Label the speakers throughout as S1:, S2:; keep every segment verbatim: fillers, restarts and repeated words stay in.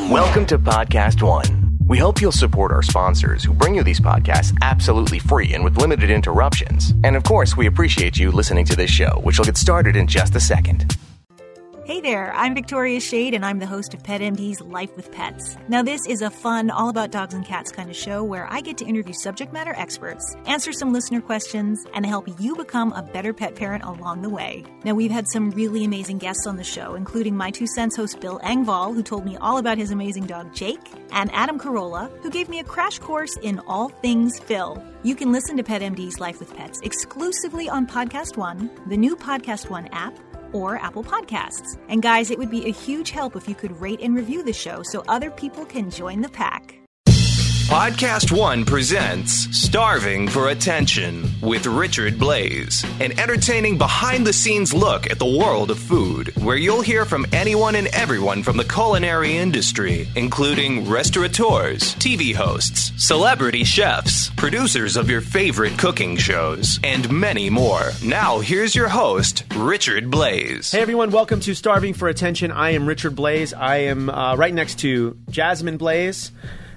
S1: Welcome to Podcast One. We hope you'll support our sponsors who bring you these podcasts absolutely free and with limited interruptions. And of course, we appreciate you listening to this show, which will get started in just a second.
S2: Hey there, I'm Victoria Shade, and I'm the host of PetMD's Life with Pets. Now, this is a fun, all-about-dogs and cats kind of show where I get to interview subject matter experts, answer some listener questions, and help you become a better pet parent along the way. Now, we've had some really amazing guests on the show, including My Two Cents host Bill Engvall, who told me all about his amazing dog Jake, and Adam Carolla, who gave me a crash course in all things Phil. You can listen to PetMD's Life with Pets exclusively on Podcast One, the new Podcast One app, or Apple Podcasts. And guys, it would be a huge help if you could rate and review the show so other people can join the pack.
S1: Podcast One presents Starving for Attention with Richard Blais, an entertaining behind-the-scenes look at the world of food, where you'll hear from anyone and everyone from the culinary industry, including restaurateurs, T V hosts, celebrity chefs, producers of your favorite cooking shows, and many more. Now, here's your host, Richard Blais.
S3: Hey everyone, welcome to Starving for Attention. I am Richard Blais. I am uh, right next to Jasmine Blais.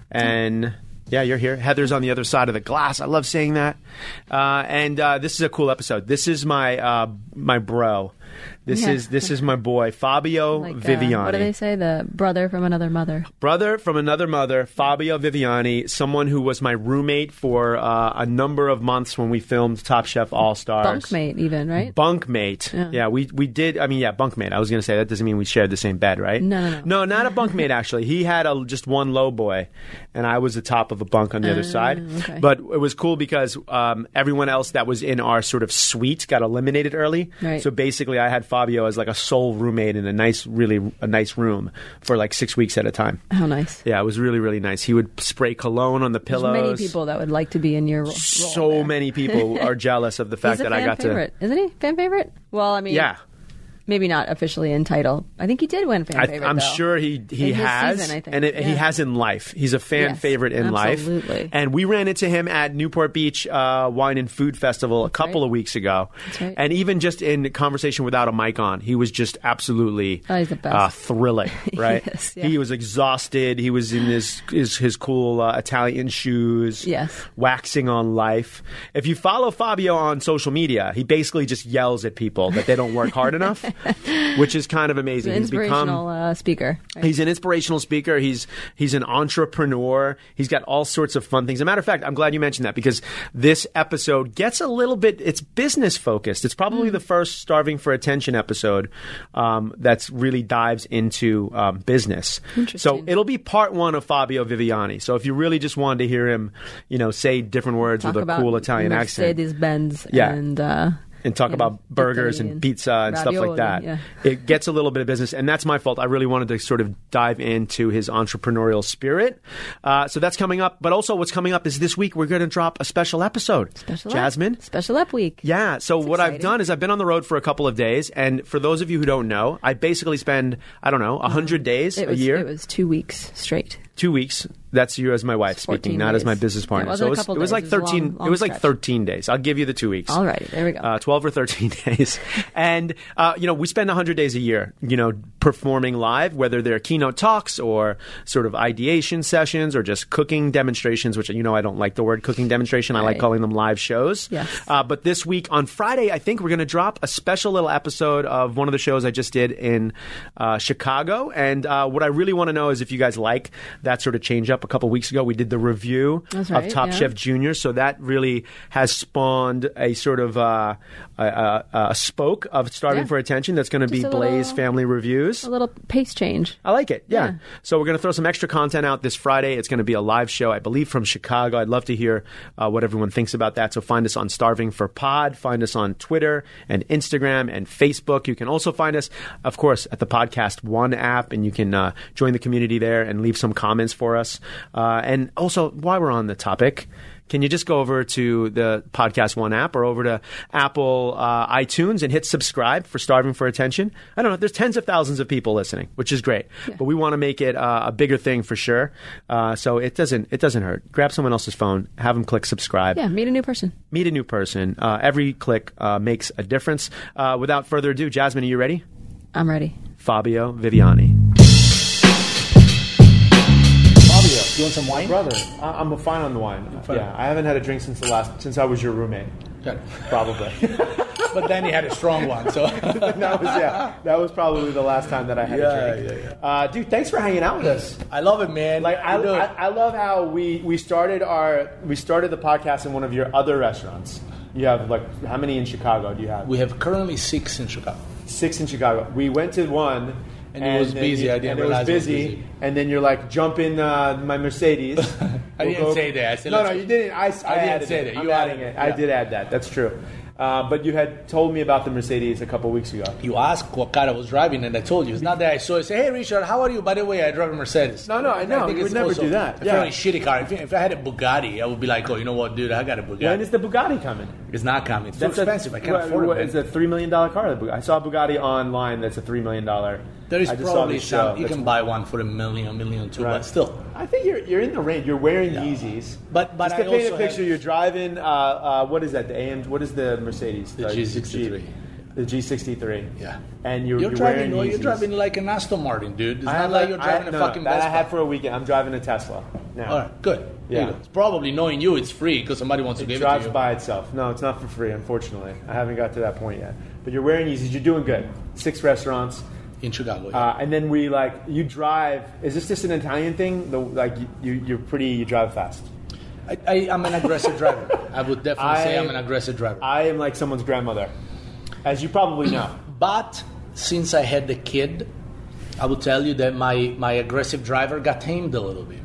S3: And yeah, you're here. Heather's on the other side of the glass. I love saying that. Uh, and uh, this is a cool episode. This is my uh, my bro. This
S4: yeah.
S3: is this is my boy, Fabio
S4: like,
S3: Viviani.
S4: Uh, what do they say? The brother from another mother.
S3: Brother from another mother, Fabio Viviani, someone who was my roommate for uh, a number of months when we filmed Top Chef All-Stars.
S4: Bunkmate even, right?
S3: Bunkmate. Yeah. yeah, we we did. I mean, yeah, bunkmate. I was going to say that doesn't mean we shared the same bed, right?
S4: No, no, no.
S3: No, not a bunkmate, actually. He had a, just one low boy, and I was the top of a bunk on the uh, other side.
S4: Okay.
S3: But it was cool because um, everyone else that was in our sort of suite got eliminated early.
S4: Right.
S3: So basically, I had Fabio as like a sole roommate in a nice, really a nice room for like six weeks at a time.
S4: How nice.
S3: Yeah, it was really, really nice. He would spray cologne on the pillows.
S4: There's many people that would like to be in your role.
S3: So
S4: there.
S3: many people are jealous of the fact
S4: He's a
S3: that
S4: fan
S3: I got
S4: favorite.
S3: to.
S4: Isn't he? Fan favorite? Well, I mean,
S3: Yeah.
S4: maybe not officially in title. I think he did win fan
S3: I,
S4: favorite.
S3: I'm
S4: though.
S3: sure he he
S4: In his
S3: has,
S4: season, I think.
S3: and it,
S4: Yeah.
S3: he has in life. He's a fan
S4: Yes,
S3: favorite in
S4: absolutely.
S3: life. And we ran into him at Newport Beach uh, Wine and Food Festival a couple
S4: right.
S3: of weeks ago.
S4: That's right.
S3: And even just in conversation without a mic on, he was just absolutely
S4: Oh, he's the best.
S3: uh, thrilling. Right?
S4: Yes, yeah.
S3: He was exhausted. He was in his his, his cool uh, Italian shoes.
S4: Yes.
S3: Waxing on life. If you follow Fabio on social media, he basically just yells at people that they don't work hard enough, which is kind of amazing.
S4: An
S3: He's become
S4: inspirational uh, speaker. Right?
S3: He's an inspirational speaker. He's he's an entrepreneur. He's got all sorts of fun things. As a matter of fact, I'm glad you mentioned that because this episode gets a little bit, it's business focused. It's probably
S4: Mm.
S3: the first Starving for Attention episode um, that's really dives into um, business.
S4: Interesting.
S3: So it'll be part one of Fabio Viviani. So if you really just wanted to hear him, you know, say different words
S4: Talk
S3: with a
S4: about
S3: cool Italian accent.
S4: Mercedes-Benz
S3: Yeah.
S4: and... Uh,
S3: and talk
S4: you
S3: about
S4: know,
S3: burgers
S4: Italy
S3: and pizza and stuff like
S4: ravioli,
S3: that.
S4: yeah.
S3: It gets a little bit of business, and that's my fault. I really wanted to sort of dive into his entrepreneurial spirit. Uh, so that's coming up. But also what's coming up is this week we're going to drop a special episode.
S4: Special
S3: Jasmine?
S4: Up. Special Up Week.
S3: Yeah. So
S4: That's
S3: what I've
S4: exciting.
S3: done is I've been on the road for a couple of days, and for those of you who don't know, I basically spend, I don't know, one hundred days
S4: It
S3: a
S4: was,
S3: year.
S4: It was two weeks straight.
S3: Two weeks. That's you as my wife speaking,
S4: fourteen
S3: not as
S4: days.
S3: my business partner.
S4: It wasn't
S3: so it
S4: a
S3: was,
S4: couple
S3: it was
S4: days.
S3: like
S4: It was a
S3: thirteen.
S4: long- long
S3: it was like
S4: stretch.
S3: thirteen days. I'll give you the two weeks.
S4: All right, there we go.
S3: Uh, twelve or thirteen days, and uh, you know we spend one hundred days a year, you know, performing live, whether they're keynote talks or sort of ideation sessions or just cooking demonstrations. Which you know I don't like the word cooking demonstration. I like
S4: Right.
S3: calling them live shows.
S4: Yes.
S3: Uh, but this week on Friday, I think we're going to drop a special little episode of one of the shows I just did in uh, Chicago. And uh, what I really want to know is if you guys like that sort of change up. A couple weeks ago, we did the review
S4: That's
S3: of
S4: right,
S3: Top
S4: yeah.
S3: Chef Junior. So that really has spawned a sort of uh, a, a, a spoke of Starving
S4: Yeah.
S3: for Attention that's going to be
S4: Just a
S3: Blaze
S4: little-
S3: Family Reviews.
S4: A little pace change.
S3: I like it. Yeah.
S4: Yeah.
S3: So we're going to throw some extra content out this Friday. It's going to be a live show, I believe, from Chicago. I'd love to hear uh, what everyone thinks about that. So find us on Starving for Pod. Find us on Twitter and Instagram and Facebook. You can also find us, of course, at the Podcast One app, and you can uh, join the community there and leave some comments for us. Uh, and also, while we're on the topic, can you just go over to the Podcast One app or over to Apple uh, iTunes and hit subscribe for Starving for Attention? I don't know. There's tens of thousands of people listening, which is great.
S4: Yeah.
S3: But we want to make it uh, a bigger thing for sure. Uh, so it doesn't it doesn't hurt. Grab someone else's phone, have them click subscribe.
S4: Yeah, meet a new person.
S3: Meet a new person. Uh, every click uh, makes a difference. Uh, without further ado, Jasmine, are you ready?
S4: I'm ready.
S3: Fabio Viviani.
S5: want some wine?
S3: Brother, I- I'm fine on the wine.
S5: Fine.
S3: Yeah, I haven't had a drink since the last since I was your roommate.
S5: Good.
S3: Probably.
S5: But then he had a strong one, so.
S3: that was yeah. That was probably the last time that I had
S5: Yeah,
S3: a drink.
S5: yeah, yeah.
S3: Uh, dude, thanks for hanging out with us.
S5: I love it, man.
S3: Like I,
S5: Dude.
S3: I, I love how we, we started our we started the podcast in one of your other restaurants. You have like how many in Chicago do you have?
S5: We have currently six in Chicago.
S3: Six in Chicago. We went to one.
S5: And it was
S3: then
S5: busy.
S3: you-
S5: I didn't
S3: and it was
S5: realize it was
S3: busy.
S5: busy.
S3: And then you're like, jump in uh, my Mercedes.
S5: I
S3: We'll
S5: didn't say that. I said,
S3: no,
S5: let's
S3: no,
S5: go.
S3: you didn't. I, I,
S5: I didn't
S3: added
S5: say
S3: it.
S5: that.
S3: I'm
S5: You
S3: adding
S5: added
S3: it. I
S5: it.
S3: did add that. That's true. Uh, but you had told me about the Mercedes a couple weeks ago.
S5: You asked what car I was driving, and I told you. It's not that I saw it. Say, hey, Richard, how are you? By the way, I drive a Mercedes.
S3: No, no, I know. You
S5: it's
S3: would never
S5: also
S3: do that.
S5: A
S3: Yeah.
S5: fairly shitty car. If, if I had a Bugatti, I would be like, oh, you know what, dude, I got a Bugatti.
S3: When is the Bugatti coming?
S5: It's not coming. It's too
S3: That's a-
S5: expensive. I can't
S3: what-
S5: afford
S3: what-
S5: it.
S3: It's
S5: man.
S3: a three million dollar car. I saw a Bugatti online that's a three million dollar.
S5: There is
S3: I just saw
S5: probably
S3: this show.
S5: some. You
S3: That's-
S5: can buy one for a million, a million two,
S3: Right.
S5: but still.
S3: I think you're you're in the range. You're wearing Yeezys.
S5: But- but
S3: just to
S5: I
S3: paint
S5: also
S3: a picture,
S5: have-
S3: you're driving. Uh, uh, what is that? The A M. What is the Mercedes?
S5: The G sixty-three.
S3: The G sixty-three.
S5: Yeah.
S3: And you're,
S5: You're,
S3: you're
S5: driving.
S3: wearing
S5: You're
S3: Yeezys.
S5: driving like an Aston Martin, dude. It's
S3: I
S5: not
S3: have
S5: like
S3: a-
S5: you're
S3: I-
S5: driving
S3: no,
S5: a fucking
S3: that I
S5: Vespa.
S3: had for a weekend. I'm driving a Tesla now.
S5: All right, good. There
S3: Yeah.
S5: you go. It's probably knowing you, it's free because somebody wants to
S3: It
S5: give
S3: drives
S5: it to you.
S3: by itself. No, it's not for free, unfortunately. I haven't got to that point yet. But you're wearing Yeezys. You're doing good. Six restaurants.
S5: In Chicago. Yeah.
S3: Uh, and then we like you drive. Is this just an Italian thing? The, like you, you, you're pretty. You drive fast.
S5: I, I, I'm an aggressive driver. I would definitely say
S3: I-
S5: I'm an aggressive driver.
S3: I am like someone's grandmother, as you probably know.
S5: But since I had the kid, I will tell you that my, my aggressive driver got tamed a little bit.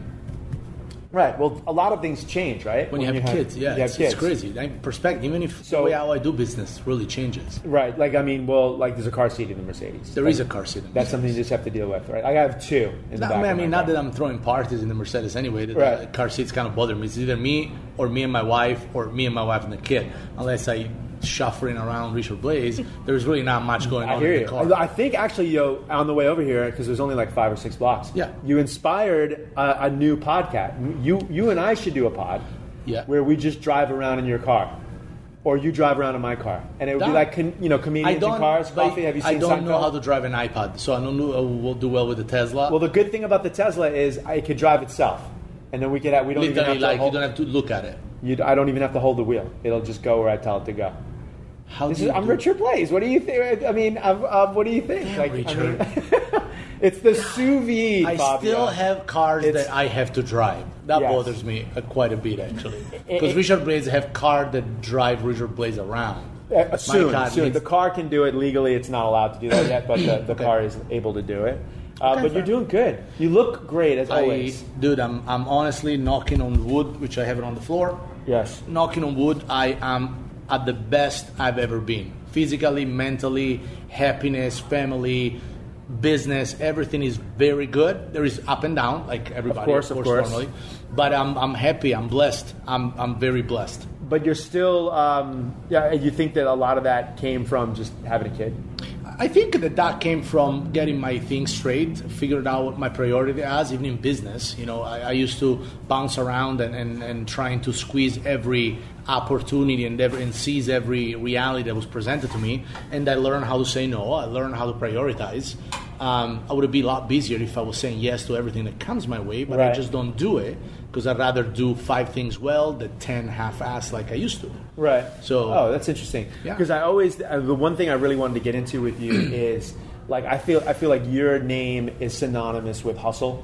S3: Right. Well, a lot of things change, right?
S5: When, you have kids, yeah,
S3: you have
S5: it's,
S3: kids.
S5: it's crazy. Like, perspective, even if
S3: So-
S5: the way how I do business really changes.
S3: Right. Like I mean, well, like there's a car seat in the Mercedes.
S5: There
S3: Like,
S5: is a car seat in the
S3: That's something you just have to deal with, right? I have two in the
S5: No,
S3: back.
S5: I mean,
S3: of my
S5: not
S3: car.
S5: that I'm throwing parties in the Mercedes anyway. The,
S3: Right.
S5: the car seats kind of bother me. It's either me or me and my wife or me and my wife and the kid. Unless I shuffling around Richard Blaze, there's really not much going
S3: I
S5: on
S3: hear
S5: in
S3: you.
S5: the car.
S3: I think actually, yo, on the way over here, because there's only like five or six blocks.
S5: Yeah.
S3: You inspired a, a new podcast. You, you and I should do a pod.
S5: Yeah.
S3: Where we just drive around in your car, or you drive around in my car, and it would be
S5: Done.
S3: like con, you know comedians in cars,
S5: but
S3: coffee. Have you seen
S5: I don't know
S3: Seinfeld?
S5: how to drive an iPod, so I don't know. I will do well with the Tesla.
S3: Well, the good thing about the Tesla is it could drive itself, and then we could have we don't even
S5: Literally,
S3: have to
S5: like
S3: hold,
S5: you don't have to look at it.
S3: you- I don't even have to hold the wheel. It'll just go where I tell it to go.
S5: How
S3: This
S5: do
S3: is,
S5: you
S3: I'm
S5: do-
S3: Richard Blaze. What do you think? I mean, um, um, what do you think?
S5: Damn,
S3: I
S5: Richard.
S3: mean, it's the sous vide.
S5: I
S3: Fabio.
S5: still have cars
S3: It's-
S5: that I have to drive. That
S3: Yes.
S5: bothers me uh, quite a bit, actually.
S3: It-
S5: Because
S3: it-
S5: Richard Blaze have cars that drive Richard Blaze around.
S3: Uh,
S5: My
S3: soon,
S5: car
S3: soon.
S5: needs-
S3: The car can do it legally. It's not allowed to do that yet, but the, the
S5: Okay.
S3: car is able to do it. Uh,
S5: Okay,
S3: but you're
S5: fair.
S3: doing good. You look great as
S5: I,
S3: always.
S5: dude, I'm, I'm honestly knocking on wood, which I have it on the floor.
S3: Yes.
S5: Knocking on wood, I am at the best I've ever been. Physically, mentally, happiness, family, business, everything is very good. There is up and down, like everybody,
S3: Of course, of course.
S5: normally. But I'm, I'm happy, I'm blessed. I'm, I'm very blessed.
S3: But you're still, um, yeah. You think that a lot of that came from just having a kid?
S5: I think that that came from getting my things straight, figured out what my priority is, even in business. You know, I, I used to bounce around and, and, and trying to squeeze every opportunity and, every, and seize every reality that was presented to me. And I learned how to say no. I learned how to prioritize. Um, I would be a lot busier if I was saying yes to everything that comes my way, but I
S3: Right.
S5: just don't do it because I'd rather do five things well than ten half-assed like I used to.
S3: Right.
S5: So-
S3: oh, that's interesting.
S5: Yeah.
S3: Because I always uh, the one thing I really wanted to get into with you is like I feel I feel like your name is synonymous with hustle.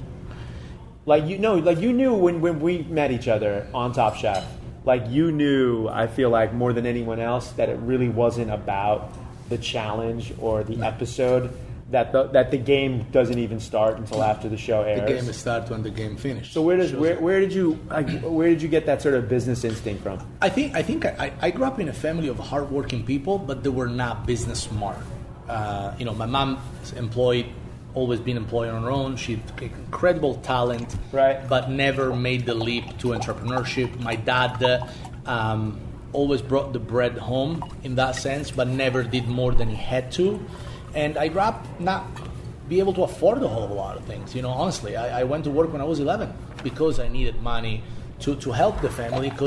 S3: Like you know, like you knew when when we met each other on Top Chef. Like you knew, I feel like more than anyone else, that it really wasn't about the challenge or the episode. That the that the game doesn't even start until after the show airs.
S5: The game is started when the game finished.
S3: So where does
S5: Shows
S3: where,
S5: up.
S3: where did you like, where did you get that sort of business instinct from?
S5: I think I think I, I grew up in a family of hardworking people, but they were not business smart. Uh, you know, my mom's employed, always been employed on her own. She had incredible talent,
S3: Right.
S5: but never made the leap to entrepreneurship. My dad uh, um, always brought the bread home in that sense, but never did more than he had to. And I grew up not be able to afford a whole lot of things. You know, honestly, I, I went to work when I was eleven because I needed money to, to help the family because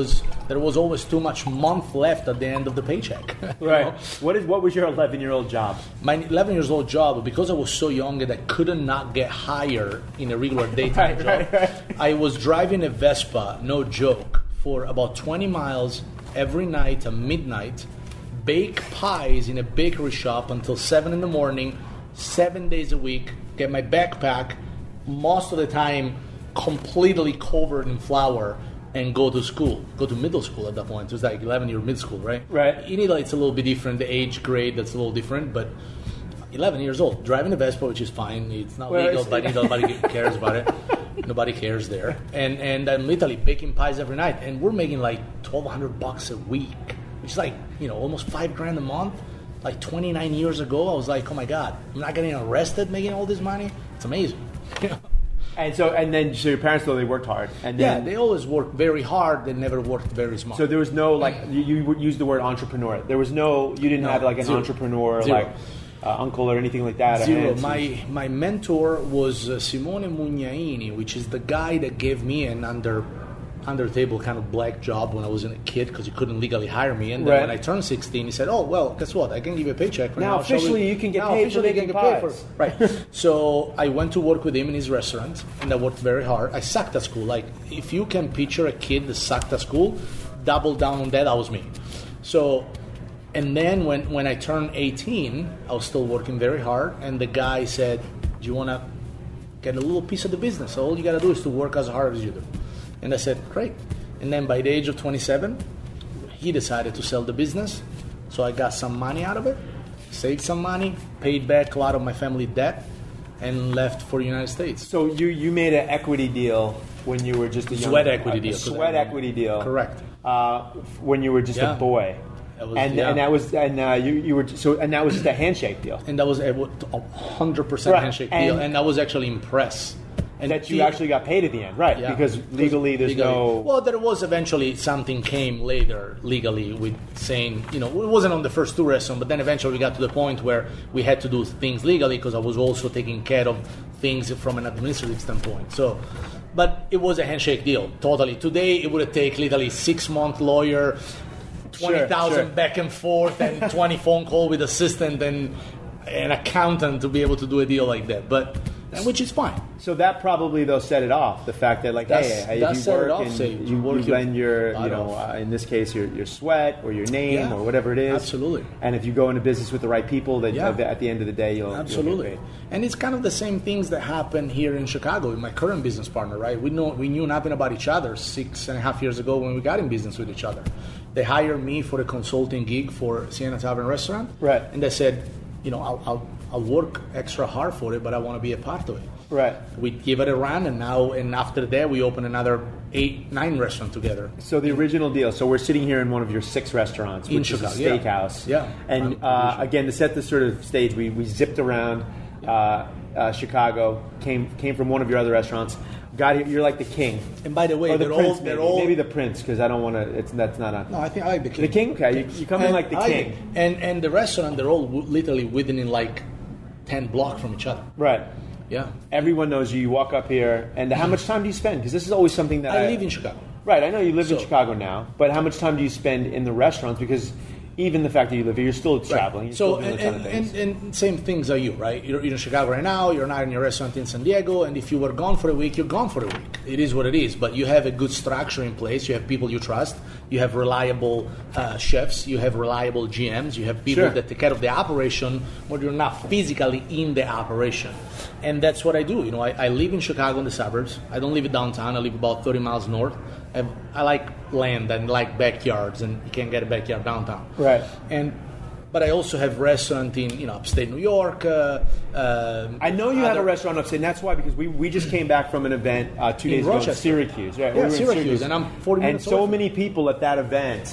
S5: there was always too much month left at the end of the paycheck. you
S3: Right.
S5: know?
S3: What is what was your eleven-year-old job?
S5: My eleven years old job, because I was so young and I couldn't not get hired in a regular daytime
S3: Right,
S5: job,
S3: right, right.
S5: I was driving a Vespa, no joke, for about twenty miles every night at midnight, bake pies in a bakery shop until seven in the morning, seven days a week, get my backpack, most of the time completely covered in flour, and go to school, go to middle school at that point. It was like eleven year mid school, right?
S3: Right.
S5: In Italy, it's a little bit different. The age grade, that's a little different, but eleven years old, driving a Vespa, which is fine. It's not
S3: Well,
S5: legal,
S3: it's-
S5: but nobody cares about it. Nobody cares there. And and I'm literally baking pies every night, and we're making like twelve hundred bucks a week, which is like, you know, almost five grand a month. Like twenty-nine years ago, I was like, oh my God, I'm not getting arrested making all this money. It's amazing. You know?
S3: And so, and then, so your parents, though, they worked hard. And
S5: Yeah,
S3: then,
S5: they always worked very hard. They never worked very smart.
S3: So there was no, like, you, you would use the word entrepreneur. There was no, you didn't
S5: No,
S3: have, like, an
S5: zero.
S3: entrepreneur,
S5: Zero.
S3: like, uh, uncle or anything like that.
S5: Zero.
S3: And
S5: My my mentor was uh, Simone Mugnaini, which is the guy that gave me an under under table kind of black job when I was a kid because he couldn't legally hire me. And then
S3: Right.
S5: when I turned sixteen, he said, "Oh well, guess what? I can give you a paycheck right
S3: Now
S5: now. Shall
S3: officially
S5: we-
S3: you can get
S5: now
S3: paid for
S5: officially you can
S3: making
S5: get paid for
S3: pies."
S5: Right. So I went to work with him in his restaurant, and I worked very hard. I sucked at school. Like if you can picture a kid that sucked at school, double down on that. That was me. So. And then when, when I turned eighteen, I was still working very hard, and the guy said, do you want to get a little piece of the business? So all you got to do is to work as hard as you do. And I said, great. And then by the age of twenty-seven, he decided to sell the business. So I got some money out of it, saved some money, paid back a lot of my family debt, and left for the United States.
S3: So you, you made an equity deal when you were just a young...
S5: Sweat equity
S3: a
S5: deal.
S3: Sweat equity deal.
S5: Correct.
S3: Uh, when you were just
S5: Yeah.
S3: a boy.
S5: That was-
S3: and,
S5: yeah.
S3: and that was and uh, you you were so and that was just a handshake deal.
S5: And that was a a hundred percent
S3: Right.
S5: handshake
S3: And-
S5: deal, and I was actually impressed. And
S3: That you
S5: he-
S3: actually got paid at the end, right?
S5: Yeah.
S3: Because legally, there's
S5: Legally.
S3: no.
S5: Well, there was eventually something came later legally with saying, you know, it wasn't on the first two restaurants, but then eventually we got to the point where we had to do things legally because I was also taking care of things from an administrative standpoint. So, but it was a handshake deal, totally. Today, it would take literally six month lawyer, twenty thousand
S3: sure.
S5: back and forth, and twenty phone call with assistant and an accountant to be able to do a deal like that. But and which is fine.
S3: So that probably though set it off. The fact that like,
S5: That's-
S3: hey,
S5: that
S3: if you
S5: set it
S3: work
S5: off,
S3: and
S5: say,
S3: you,
S5: you work
S3: you
S5: your
S3: lend your, you
S5: butt
S3: know,
S5: off.
S3: uh, in this case, your your sweat or your name
S5: Yeah.
S3: or whatever it is.
S5: Absolutely.
S3: And if you go into business with the right people, then
S5: Yeah.
S3: at the end of the day, you'll
S5: Absolutely.
S3: You'll get
S5: And it's kind of the same things that happen here in Chicago with my current business partner, right? We know we knew nothing about each other six and a half years ago when we got in business with each other. They hired me for a consulting gig for Siena Tavern Restaurant.
S3: Right.
S5: And they said, you know, I'll, I'll, I'll work extra hard for it, but I want to be a part of it.
S3: Right.
S5: We give it a run, and now, and after that, we open another eight, nine restaurants together.
S3: So the original deal. So we're sitting here in one of your six restaurants,
S5: In
S3: which is a
S5: Chicago, yeah.
S3: steakhouse.
S5: Yeah.
S3: And
S5: Um,
S3: uh, again, to set the sort of stage, we, we zipped around uh, uh, Chicago. Came came from one of your other restaurants. Got here. You're like the king.
S5: And by the way,
S3: or the
S5: they're
S3: prince,
S5: all, they're
S3: maybe.
S5: all
S3: maybe the prince, because I don't want to. It's that's not a.
S5: No, I think I like the king.
S3: The king? Okay, you- you come in
S5: And
S3: like the
S5: I like
S3: king.
S5: it. And and the restaurant, they're all w- literally within like ten blocks from each other.
S3: Right.
S5: Yeah.
S3: Everyone knows you. You walk up here, and how much time do you spend? Because this is always something that I,
S5: I live in Chicago.
S3: Right, I know you live in
S5: So-
S3: Chicago now, but how much time do you spend in the restaurants? Because even the fact that you live here, you're still traveling. You're
S5: So,
S3: still doing
S5: and,
S3: a ton
S5: and,
S3: of things.
S5: and, and same things are you, right? You're, you're in Chicago right now, you're not in your restaurant in San Diego, and if you were gone for a week, you're gone for a week. It is what it is, but you have a good structure in place, you have people you trust, you have reliable uh, chefs, you have reliable G Ms, you have people
S3: Sure.
S5: that take care of the operation when you're not physically in the operation. And that's what I do. You know, I, I live in Chicago in the suburbs. I don't live in downtown. I live about thirty miles north. I, have, I like land and like backyards, and you can't get a backyard downtown.
S3: Right.
S5: And but I also have restaurant in you know upstate New York. Uh, uh,
S3: I know you have
S5: other-
S3: a restaurant upstate, and that's why, because we, we just came back from an event uh, two
S5: In
S3: days ago in
S5: Rochester.
S3: Syracuse. Right,
S5: Yeah,
S3: we were in
S5: Syracuse, and I'm forty
S3: And
S5: minutes
S3: so
S5: away from
S3: many people at that event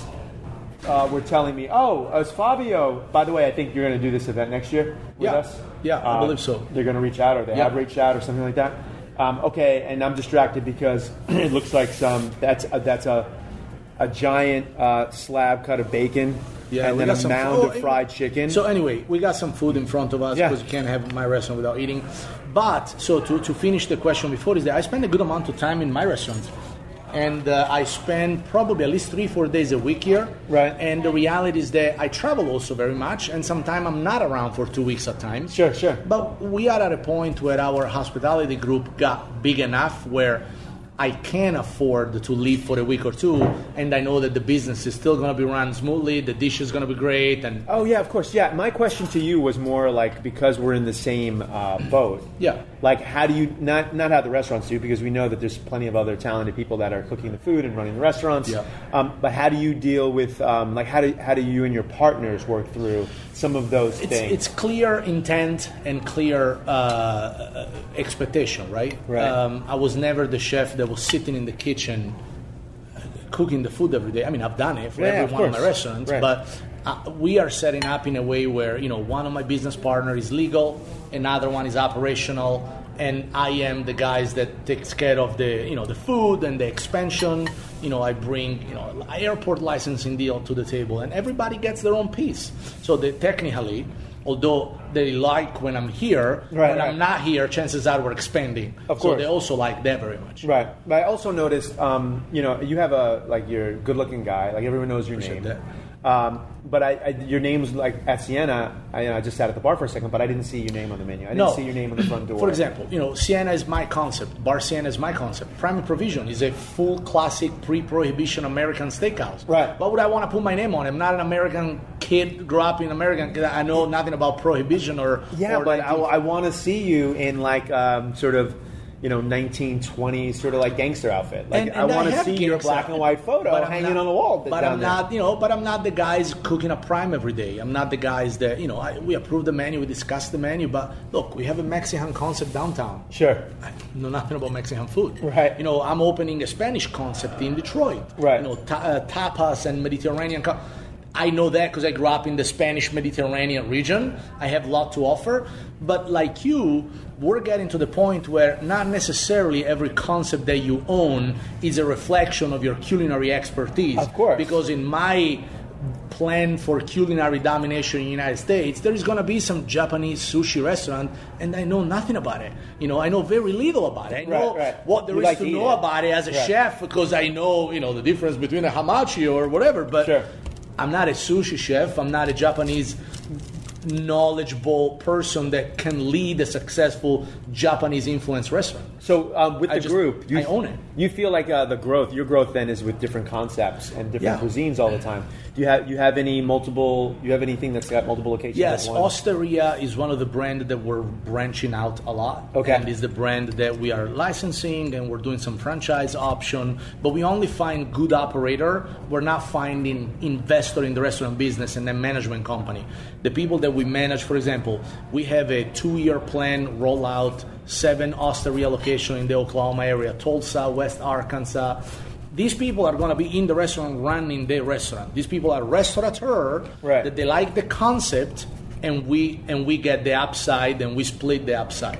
S3: uh, were telling me, oh, uh, it's Fabio. By the way, I think you're going to do this event next year with
S5: Yeah.
S3: us.
S5: Yeah, I
S3: Uh,
S5: believe so.
S3: They're going to reach out, or they
S5: Yeah.
S3: have reached out, or something like that. Um, okay, and I'm distracted because it looks like some that's a, that's a a giant uh, slab cut of bacon,
S5: Yeah,
S3: and
S5: we
S3: then
S5: got
S3: a
S5: some-
S3: mound
S5: oh,
S3: of fried chicken.
S5: So anyway, we got some food in front of us
S3: Yeah.
S5: because you can't have my restaurant without eating. But so to, to finish the question before is that I spend a good amount of time in my restaurant. and uh, I spend probably at least three, four days a week here.
S3: Right.
S5: And the reality is that I travel also very much, and sometimes I'm not around for two weeks at times.
S3: Sure, sure.
S5: But we are at a point where our hospitality group got big enough where I can afford to leave for a week or two, and I know that the business is still going to be run smoothly, the dish is going to be great, and
S3: Oh yeah, of course. Yeah, my question to you was more like, because we're in the same uh, boat.
S5: Yeah.
S3: Like, how do you not not how the restaurants do, because we know that there's plenty of other talented people that are cooking the food and running the restaurants.
S5: Yeah.
S3: Um, but how do you deal with um, like how do how do you and your partners work through some of those
S5: it's,
S3: things?
S5: it's clear intent and clear uh, expectation, right?
S3: Right.
S5: Um, I was never the chef that was sitting in the kitchen uh, cooking the food every day. I mean, I've done it for
S3: Yeah,
S5: every
S3: of
S5: one of my
S3: course.
S5: restaurants,
S3: Right.
S5: but uh, we are setting up in a way where, you know, one of my business partner is legal, another one is operational, and I am the guys that takes care of the, you know, the food and the expansion. You know, I bring, you know, airport licensing deal to the table, and everybody gets their own piece. So they technically, although they like when I'm here,
S3: Right,
S5: when
S3: right.
S5: I'm not here, chances are we're expanding.
S3: Of
S5: so
S3: course.
S5: they also like that very much.
S3: Right. But I also noticed, um, you know, you have a, like, you're a good-looking guy. Like, everyone knows your
S5: Appreciate
S3: name.
S5: that.
S3: Um, but I, I, your name's, like, at Siena, I, I just sat at the bar for a second, but I didn't see your name on the menu. I didn't
S5: No.
S3: see your name on the front door.
S5: For example, you know, Siena is my concept. Bar Siena is my concept. Prime and Provision is a full classic pre-prohibition American steakhouse.
S3: Right.
S5: Why would I want to put my name on it? I'm not an American kid, grew up in American. I know nothing about prohibition or.
S3: Yeah,
S5: or
S3: but I,
S5: nineteen
S3: I want to see you in, like, um, sort of, you know, nineteen twenties sort of like gangster outfit. Like,
S5: And-
S3: I
S5: and
S3: want to
S5: have
S3: see your
S5: gangster,
S3: black and white photo
S5: but I'm
S3: hanging
S5: not-
S3: on the wall.
S5: But
S3: down
S5: I'm
S3: there.
S5: not, you know, but I'm not the guys cooking a prime every day. I'm not the guys that, you know, I, we approve the menu, we discuss the menu, but look, we have a Mexican concept downtown.
S3: Sure.
S5: I know nothing about Mexican food.
S3: Right.
S5: You know, I'm opening a Spanish concept in Detroit.
S3: Right.
S5: You know, ta- uh, tapas and Mediterranean. Co- I know that because I grew up in the Spanish Mediterranean region. I have a lot to offer. But like you, we're getting to the point where not necessarily every concept that you own is a reflection of your culinary expertise.
S3: Of course.
S5: Because in my plan for culinary domination in the United States, there is going to be some Japanese sushi restaurant, and I know nothing about it. You know, I know very little about it. I know
S3: Right, right.
S5: what there
S3: You
S5: is
S3: like
S5: to
S3: to eat
S5: know
S3: it.
S5: about it as a
S3: Right.
S5: chef because I know, you know, the difference between a hamachi or whatever. But
S3: Sure.
S5: I'm not a sushi chef. I'm not a Japanese knowledgeable person that can lead a successful Japanese influenced restaurant.
S3: So um, with
S5: I
S3: the
S5: just-
S3: group, you
S5: I own it.
S3: You feel like uh, the growth, your growth then is with different concepts and different
S5: Yeah.
S3: cuisines all the time. Do you have you have any multiple? You have anything that's got multiple locations?
S5: Yes,
S3: at once?
S5: Osteria is one of the brands that we're branching out a lot.
S3: Okay.
S5: And is the brand that we are licensing, and we're doing some franchise option. But we only find good operator. We're not finding investor in the restaurant business and then management company. The people that we manage, for example, we have a two-year plan rollout, seven Osteria location in the Oklahoma area, Tulsa, West Arkansas. These people are going to be in the restaurant running the restaurant. These people are restaurateur
S3: Right.
S5: that they like the concept, and we and we get the upside, and we split the upside.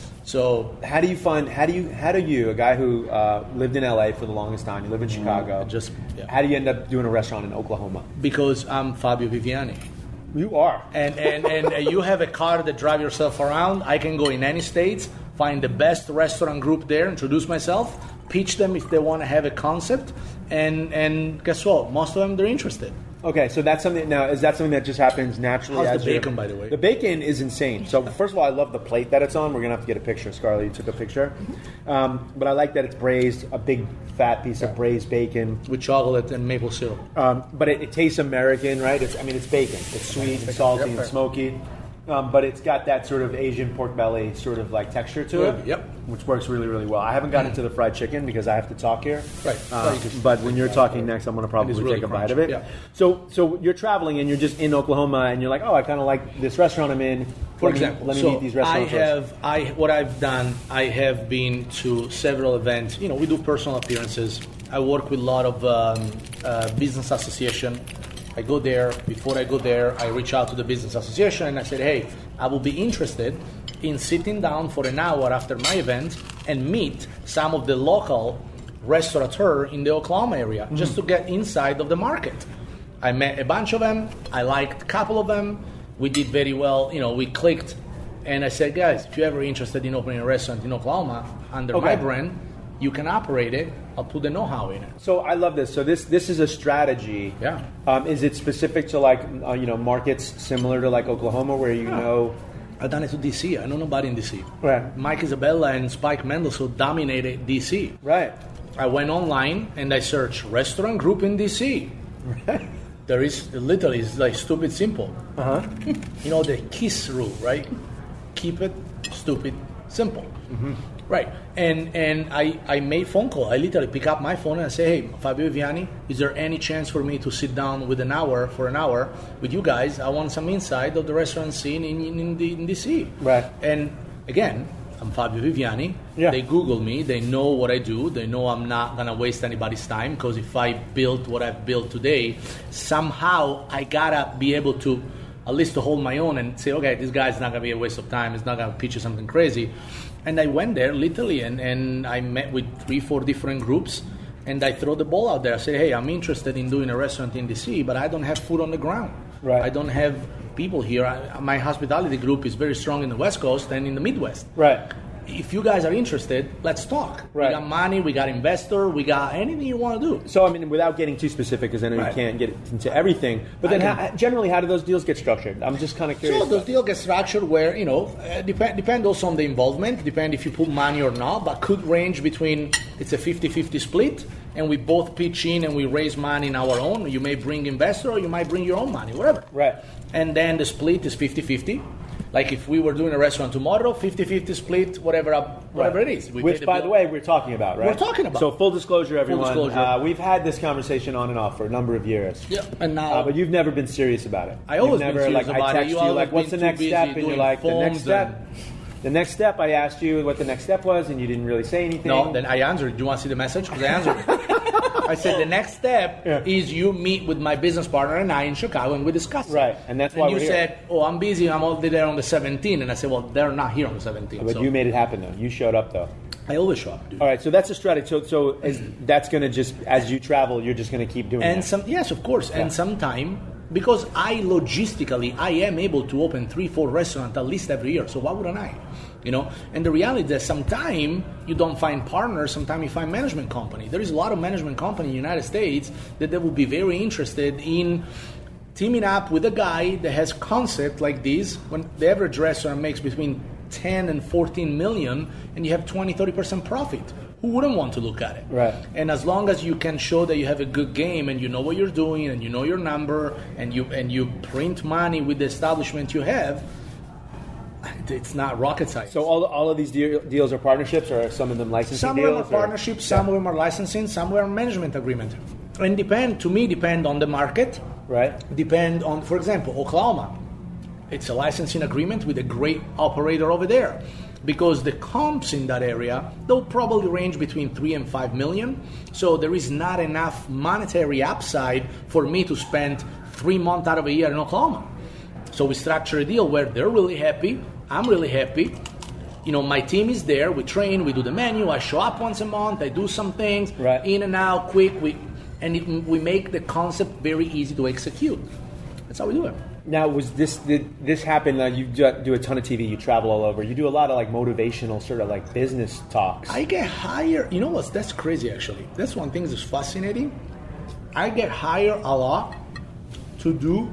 S5: So
S3: How do you find? How do you? How do you, a guy who uh, lived in L A for the longest time, you live in Chicago.
S5: just- yeah.
S3: How do you end up doing a restaurant in Oklahoma?
S5: because I'm Fabio Viviani,
S3: You are.
S5: and and and uh, you have a car that drive yourself around, I can go in any states, find the best restaurant group there, introduce myself, pitch them if they want to have a concept, and and guess what? Most of them they're interested.
S3: Okay, so that's something. Now, is that something that just happens naturally?
S5: How's
S3: as
S5: the
S3: you're-
S5: bacon, by the way?
S3: The bacon is insane. So, first of all, I love the plate that it's on. We're gonna have to get a picture. Scarlett, you took a picture, um, but I like that it's braised, a big fat piece of braised bacon.
S5: With chocolate and maple syrup.
S3: Um, but it, it tastes American, right? It's, I mean, it's bacon. It's sweet and salty and smoky. Um, but it's got that sort of Asian pork belly sort of like texture to it,
S5: Yep.
S3: which works really, really well. I haven't gotten into the fried chicken because I have to talk here.
S5: Right.
S3: Uh,
S5: Well, you can-
S3: but when you're talking next, I'm going to probably
S5: It is really
S3: take a bite
S5: crunchy,
S3: of it.
S5: yeah.
S3: So, so you're traveling and you're just in Oklahoma and you're like, oh, I kind of like this restaurant I'm in.
S5: For
S3: Let me-
S5: example,
S3: let me
S5: so
S3: meet these
S5: I
S3: restaurants.
S5: have I what I've done. I have been to several events. You know, we do personal appearances. I work with a lot of um, uh, business association. I go there. Before I go there, I reach out to the business association and I said, hey, I will be interested in sitting down for an hour after my event and meet some of the local restaurateurs in the Oklahoma area
S3: Mm-hmm.
S5: just to get inside of the market. I met a bunch of them. I liked a couple of them. We did very well. You know, we clicked. And I said, guys, if you're ever interested in opening a restaurant in Oklahoma under
S3: Okay.
S5: my brand, you can operate it. I'll put the know-how in it.
S3: So I love this. So this this is a strategy.
S5: Yeah.
S3: Um, is it specific to like uh, you know markets similar to like Oklahoma where you
S5: Yeah.
S3: know?
S5: I've done it to D C. I know nobody in D C.
S3: Right.
S5: Mike Isabella and Spike Mendelsohn dominated D C.
S3: Right.
S5: I went online and I searched restaurant group in D C.
S3: Right.
S5: There is literally it's like stupid simple.
S3: Uh huh.
S5: You know the KISS rule, right? Keep it stupid simple.
S3: Mm-hmm.
S5: Right. And and I, I made phone call. I literally pick up my phone and I say, hey, Fabio Viviani, is there any chance for me to sit down with an hour for an hour with you guys? I want some insight of the restaurant scene in in, in, the, in D C.
S3: Right.
S5: And again, I'm Fabio Viviani.
S3: Yeah.
S5: They Google me. They know what I do. They know I'm not going to waste anybody's time because if I build what I've built today, somehow I got to be able to at least to hold my own and say, okay, this guy's not going to be a waste of time. It's not going to pitch you something crazy. And I went there literally and, and I met with three, four different groups and I throw the ball out there. I say, hey, I'm interested in doing a restaurant in D C, but I don't have food on the ground.
S3: Right.
S5: I don't have people here. I, my hospitality group is very strong in the West Coast and in the Midwest.
S3: Right.
S5: If you guys are interested, let's talk.
S3: Right.
S5: We got money, we got investor, we got anything you want to do.
S3: So I mean, without getting too specific, because I know
S5: Right.
S3: you can't get into everything. But then,
S5: I can-
S3: how, generally, how do those deals get structured? I'm just kind of curious.
S5: So the
S3: about
S5: deal gets structured where, you know, uh, depend, depend also on the involvement, depend if you put money or not, but could range between, it's a fifty-fifty split, and we both pitch in and we raise money in our own. You may bring investor or you might bring your own money, whatever.
S3: Right.
S5: And then the split is fifty-fifty. Like if we were doing a restaurant tomorrow, fifty-fifty split, whatever up, whatever
S3: Right.
S5: it is. We pay
S3: Which,
S5: the
S3: by
S5: bill.
S3: the way, we're talking about, right?
S5: We're talking about.
S3: So full disclosure, everyone.
S5: disclosure.
S3: Uh, we've had this conversation on and off for a number of years.
S5: Yeah, and now
S3: Uh, but you've never been serious about it.
S5: I always
S3: You've
S5: been
S3: never,
S5: serious
S3: like,
S5: about
S3: I
S5: it.
S3: text
S5: You
S3: you,
S5: always
S3: like, what's the
S5: been too
S3: next
S5: busy
S3: step? And you're
S5: doing
S3: like, the next
S5: phones
S3: step. The next step, I asked you what the next step was, and you didn't really say anything.
S5: No, then I answered. Do you want to see the message? Because I answered. I said the next step
S3: Yeah.
S5: is you meet with my business partner and I in Chicago and we discuss it.
S3: Right, and that's why
S5: you
S3: we're here.
S5: said, oh, I'm busy. I'm only there on the seventeenth. And I said, well, they're not here on the seventeenth.
S3: But
S5: so
S3: you made it happen, though. You showed up, though.
S5: I always show up, dude.
S3: All right, so that's a strategy. So, so is, that's going to just, as you travel, you're just going to keep doing
S5: And
S3: that.
S5: some, yes, of course.
S3: Yeah.
S5: And sometime, because I logistically, I am able to open three, four restaurants at least every year. So why wouldn't I? You know, and the reality is that sometimes you don't find partners, sometimes you find management company. There is a lot of management company in the United States that they would be very interested in teaming up with a guy that has concept like this. When the average restaurant makes between ten and fourteen million and you have twenty, thirty percent profit. Who wouldn't want to look at it?
S3: Right.
S5: And as long as you can show that you have a good game and you know what you're doing and you know your number and you and you print money with the establishment you have, it's not rocket science.
S3: So all, all of these deal, deals are partnerships, or are some of them licensing
S5: Some of
S3: deals?
S5: them are
S3: or-
S5: partnerships, some of them are licensing, some are management agreement. And depend, to me, depend on the market.
S3: Right.
S5: Depend on, for example, Oklahoma. It's a licensing agreement with a great operator over there. Because the comps in that area, they'll probably range between three and five million. So there is not enough monetary upside for me to spend three months out of a year in Oklahoma. So we structure a deal where they're really happy, I'm really happy. You know, my team is there, we train, we do the menu, I show up once a month, I do some things,
S3: Right.
S5: in and out, quick, we, and it, we make the concept very easy to execute. That's how we do it.
S3: Now, was this did this happen? Uh, you do, do a ton of T V. You travel all over. You do a lot of like motivational, sort of like business talks.
S5: I get hired. You know what? That's crazy, actually. That's one thing that's fascinating. I get hired a lot to do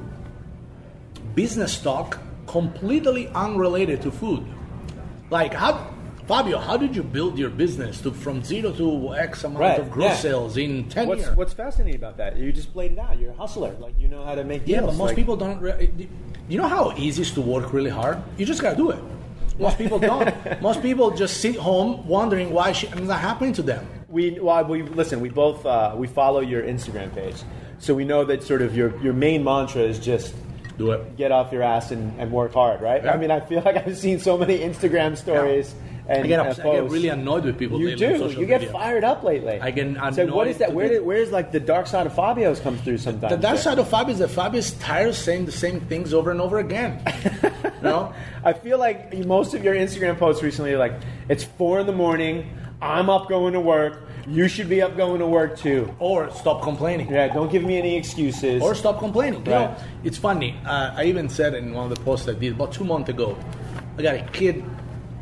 S5: business talk completely unrelated to food. Like, how, Fabio, how did you build your business to from zero to X amount
S3: Right,
S5: of gross
S3: yeah.
S5: sales in ten
S3: What's
S5: years?
S3: What's fascinating about that? You just played it out. You're a hustler. Like you know how to make deals.
S5: Yeah, but most
S3: like,
S5: people don't. Re- you know how easy it is to work really hard? You just gotta do it. Most people don't. Most people just sit home wondering why shit is not happening to them.
S3: We well, we listen. We both uh, we follow your Instagram page, so we know that sort of your your main mantra is just
S5: Do it.
S3: get off your ass and, and work hard, right?
S5: Yeah.
S3: I mean, I feel like I've seen so many Instagram stories. And,
S5: I get,
S3: and
S5: upset, I get
S3: posts.
S5: really annoyed with people.
S3: You
S5: lately on
S3: do.
S5: social
S3: You get
S5: media.
S3: fired up lately.
S5: I get
S3: So what is
S5: annoyed
S3: that?
S5: to
S3: Where
S5: be-
S3: did, where's like the dark side of Fabio's comes through sometimes?
S5: The dark
S3: there?
S5: side of Fabio is that Fabio is tired of saying the same things over and over again. You know?
S3: I feel like most of your Instagram posts recently are like, it's four in the morning, I'm up going to work, you should be up going to work too.
S5: Or stop complaining.
S3: Yeah, don't give me any excuses.
S5: Or stop complaining. You
S3: Right.
S5: know, it's funny. Uh, I even said in one of the posts I did about two months ago, I got a kid,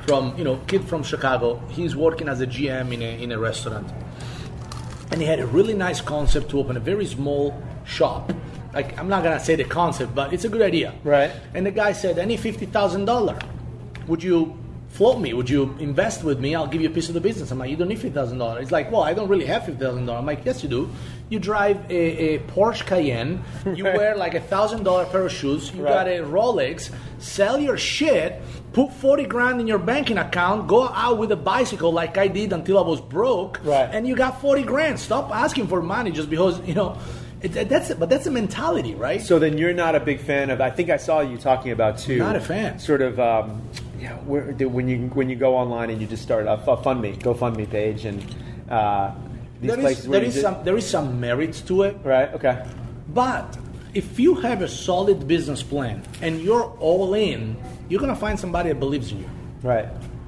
S5: from, you know, kid from Chicago. He's working as a G M in a, in a restaurant. And he had a really nice concept to open a very small shop. Like, I'm not going to say the concept, but it's a good idea.
S3: Right.
S5: And the guy said, I need fifty thousand dollars. Would you float me? Would you invest with me? I'll give you a piece of the business. I'm like, you don't need fifty thousand dollars. He's like, well, I don't really have fifty thousand dollars. I'm like, yes, you do. You drive a, a Porsche Cayenne. You wear like a one thousand dollars pair of shoes. You
S3: Right.
S5: got a Rolex. Sell your shit. Put forty grand in your banking account. Go out with a bicycle like I did until I was broke.
S3: Right.
S5: And you got forty grand. Stop asking for money just because, you know. It, that's But that's a mentality, right?
S3: So then you're not a big fan of. I think I saw you talking about too.
S5: Not a fan.
S3: Sort of. Um, yeah, where, the- when you when you go online and you just start a, a FundMe, GoFundMe page, and uh, these
S5: There
S3: places
S5: is,
S3: where
S5: there
S3: you
S5: is
S3: just-
S5: some there is some merit to it.
S3: right. Okay.
S5: But if you have a solid business plan and you're all in, you're gonna find somebody that believes in you.
S3: Right.